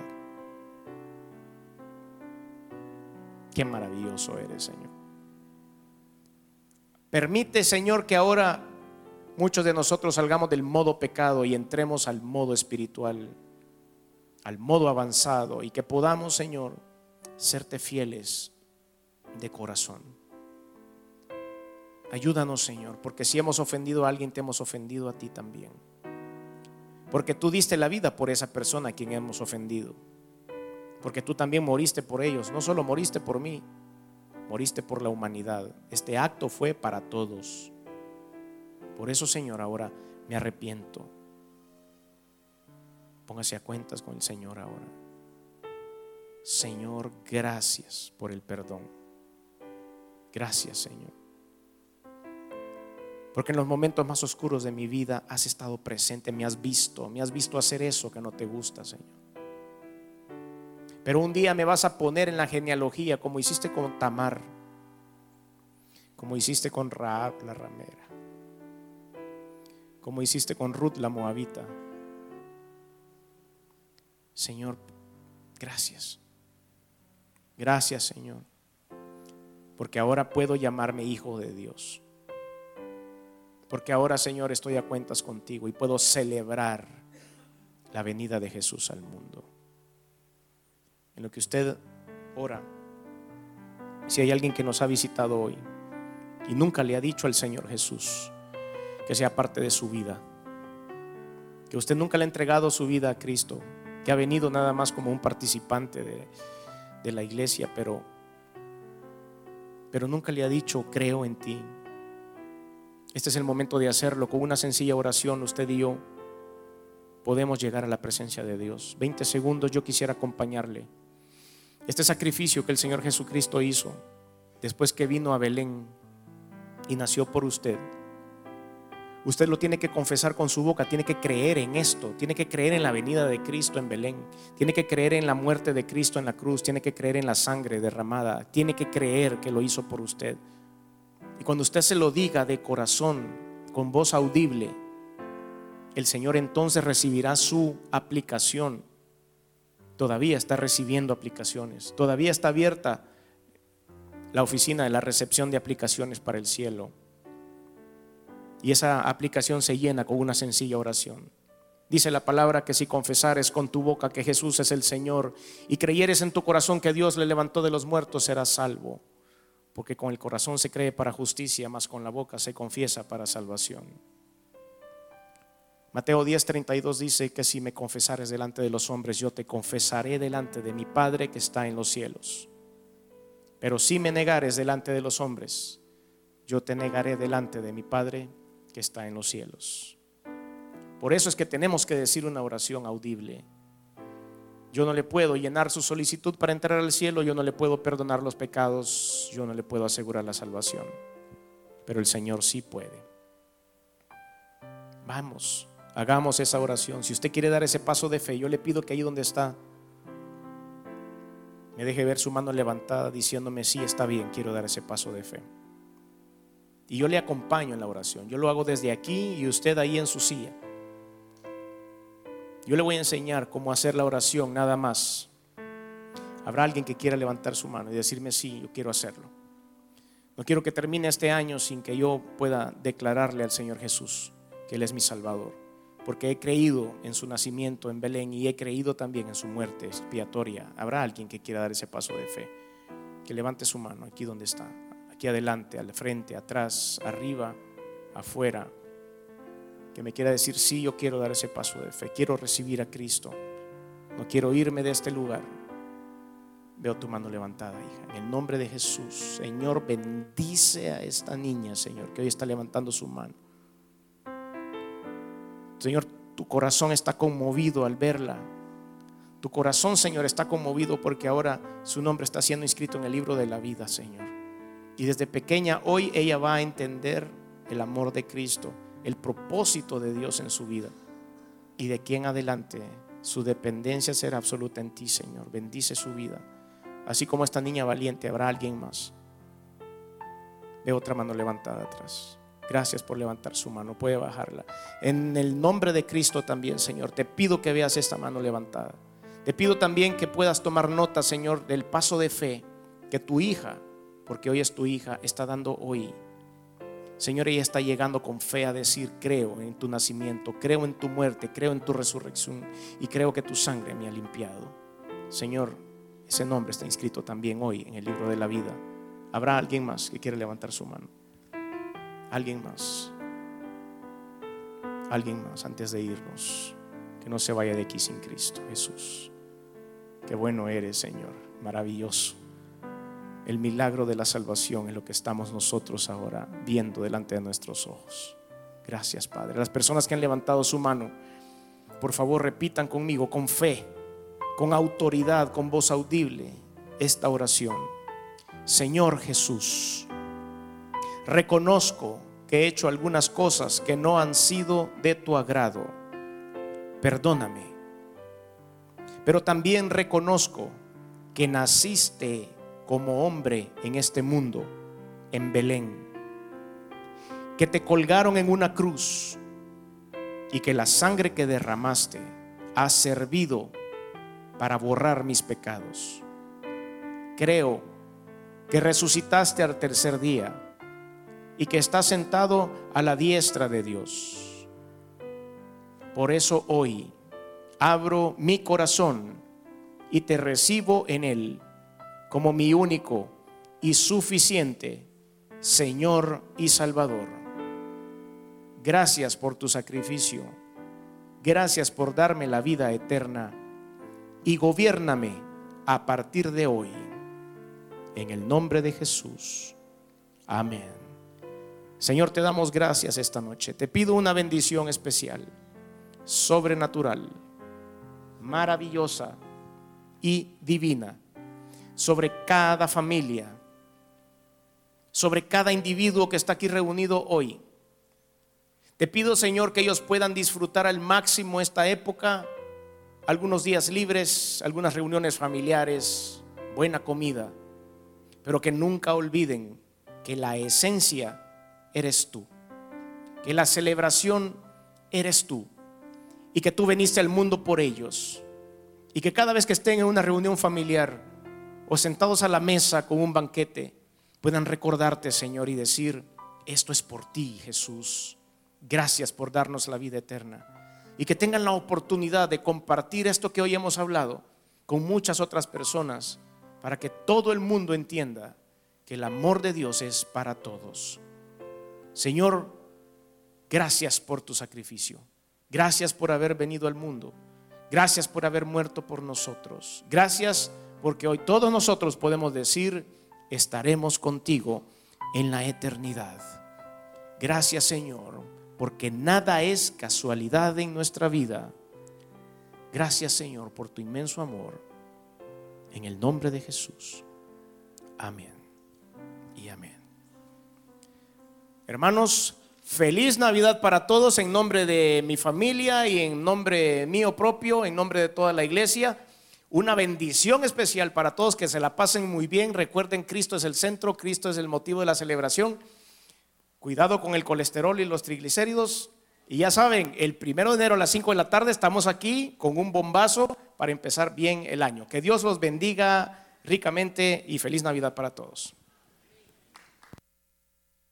Speaker 1: Qué maravilloso eres, Señor. Permite, Señor, que ahora muchos de nosotros salgamos del modo pecado y entremos al modo espiritual, al modo avanzado, y que podamos, Señor, serte fieles de corazón. Ayúdanos, Señor, porque si hemos ofendido a alguien, te hemos ofendido a ti también. Porque tú diste la vida por esa persona a quien hemos ofendido. Porque tú también moriste por ellos. No solo moriste por mí, moriste por la humanidad. Este acto fue para todos. Por eso, Señor, ahora me arrepiento. Póngase a cuentas con el Señor ahora. Señor, gracias por el perdón. Gracias, Señor. Porque en los momentos más oscuros de mi vida has estado presente, me has visto, me has visto hacer eso que no te gusta, Señor. Pero un día me vas a poner en la genealogía, como hiciste con Tamar, como hiciste con Rahab la ramera, como hiciste con Ruth la moabita. Señor, gracias. Gracias, Señor, porque ahora puedo llamarme hijo de Dios. Porque ahora, Señor, estoy a cuentas contigo y puedo celebrar la venida de Jesús al mundo. En lo que usted ora, si hay alguien que nos ha visitado hoy y nunca le ha dicho al Señor Jesús que sea parte de su vida, que usted nunca le ha entregado su vida a Cristo, que ha venido nada más como un participante de, de la iglesia, pero, pero nunca le ha dicho creo en ti. Este es el momento de hacerlo. Con una sencilla oración, usted y yo podemos llegar a la presencia de Dios. veinte segundos, yo quisiera acompañarle. Este sacrificio que el Señor Jesucristo hizo después que vino a Belén y nació por usted, usted lo tiene que confesar con su boca, tiene que creer en esto, tiene que creer en la venida de Cristo en Belén, tiene que creer en la muerte de Cristo en la cruz, tiene que creer en la sangre derramada, tiene que creer que lo hizo por usted. Y cuando usted se lo diga de corazón, con voz audible, el Señor entonces recibirá su aplicación. Todavía está recibiendo aplicaciones. Todavía está abierta la oficina de la recepción de aplicaciones para el cielo. Y esa aplicación se llena con una sencilla oración. Dice la palabra que si confesares con tu boca que Jesús es el Señor y creyeres en tu corazón que Dios le levantó de los muertos, serás salvo. Porque con el corazón se cree para justicia, mas con la boca se confiesa para salvación. Mateo diez treinta y dos dice que si me confesares delante de los hombres, yo te confesaré delante de mi Padre que está en los cielos. Pero si me negares delante de los hombres, yo te negaré delante de mi Padre que está en los cielos. Por eso es que tenemos que decir una oración audible. Yo no le puedo llenar su solicitud para entrar al cielo, yo no le puedo perdonar los pecados, yo no le puedo asegurar la salvación, pero el Señor sí puede. Vamos, hagamos esa oración. Si usted quiere dar ese paso de fe, yo le pido que ahí donde está me deje ver su mano levantada diciéndome sí, está bien, quiero dar ese paso de fe. Y yo le acompaño en la oración. Yo lo hago desde aquí y usted ahí en su silla. Yo le voy a enseñar cómo hacer la oración nada más. Habrá alguien que quiera levantar su mano y decirme sí, yo quiero hacerlo. No quiero que termine este año sin que yo pueda declararle al Señor Jesús que Él es mi Salvador, porque he creído en su nacimiento en Belén y he creído también en su muerte expiatoria. Habrá alguien que quiera dar ese paso de fe, que levante su mano aquí donde está, aquí adelante, al frente, atrás, arriba, afuera, que me quiera decir sí, yo quiero dar ese paso de fe, quiero recibir a Cristo, no quiero irme de este lugar. Veo tu mano levantada, hija. En el nombre de Jesús, Señor, bendice a esta niña, Señor, que hoy está levantando su mano. Señor, tu corazón está conmovido al verla. Tu corazón, Señor, está conmovido porque ahora su nombre está siendo inscrito en el libro de la vida, Señor. Y desde pequeña hoy ella va a entender el amor de Cristo, el propósito de Dios en su vida. y de aquí en adelante su dependencia será absoluta en ti, Señor. Bendice su vida. Así como esta niña valiente, habrá alguien más. Veo otra mano levantada atrás. Gracias por levantar su mano. Puede bajarla. En el nombre de Cristo también, Señor, te pido que veas esta mano levantada. Te pido también que puedas tomar nota, Señor, del paso de fe que tu hija, porque hoy es tu hija, está dando hoy. Señor, ella está llegando con fe a decir: creo en tu nacimiento, creo en tu muerte, creo en tu resurrección y creo que tu sangre me ha limpiado. Señor, ese nombre está inscrito también hoy en el libro de la vida. ¿Habrá alguien más que quiera levantar su mano? Alguien más. Alguien más antes de irnos. Que no se vaya de aquí sin Cristo. Jesús, qué bueno eres, Señor, maravilloso. El milagro de la salvación es lo que estamos nosotros ahora viendo delante de nuestros ojos. Gracias, Padre. Las personas que han levantado su mano, por favor repitan conmigo, con fe, con autoridad, con voz audible, esta oración. Señor Jesús, reconozco que he hecho algunas cosas que no han sido de tu agrado. Perdóname. Pero también reconozco que naciste como hombre en este mundo, en Belén, que te colgaron en una cruz y que la sangre que derramaste ha servido para borrar mis pecados. Creo que resucitaste al tercer día y que estás sentado a la diestra de Dios. Por eso hoy abro mi corazón y te recibo en él como mi único y suficiente Señor y Salvador. Gracias por tu sacrificio. Gracias por darme la vida eterna. Y gobiérname a partir de hoy. En el nombre de Jesús. Amén. Señor, te damos gracias esta noche. Te pido una bendición especial, sobrenatural, maravillosa y divina sobre cada familia, sobre cada individuo que está aquí reunido hoy. Te pido, Señor, que ellos puedan disfrutar al máximo esta época, algunos días libres, algunas reuniones familiares, buena comida, pero que nunca olviden que la esencia eres tú, que la celebración eres tú y que tú viniste al mundo por ellos, y que cada vez que estén en una reunión familiar o sentados a la mesa con un banquete, puedan recordarte, Señor, y decir: esto es por ti, Jesús. Gracias por darnos la vida eterna. Y que tengan la oportunidad de compartir esto que hoy hemos hablado con muchas otras personas, para que todo el mundo entienda que el amor de Dios es para todos. Señor, gracias por tu sacrificio. Gracias por haber venido al mundo. Gracias por haber muerto por nosotros. Gracias porque hoy todos nosotros podemos decir: estaremos contigo en la eternidad. Gracias, Señor, porque nada es casualidad en nuestra vida. Gracias, Señor, por tu inmenso amor. En el nombre de Jesús. Amén y amén. Hermanos, feliz Navidad para todos en nombre de mi familia y en nombre mío propio, en nombre de toda la iglesia. Una bendición especial para todos, que se la pasen muy bien. Recuerden, Cristo es el centro, Cristo es el motivo de la celebración. Cuidado con el colesterol y los triglicéridos. Y ya saben, el primero de enero a las cinco de la tarde estamos aquí con un bombazo para empezar bien el año. Que Dios los bendiga ricamente y feliz Navidad para todos.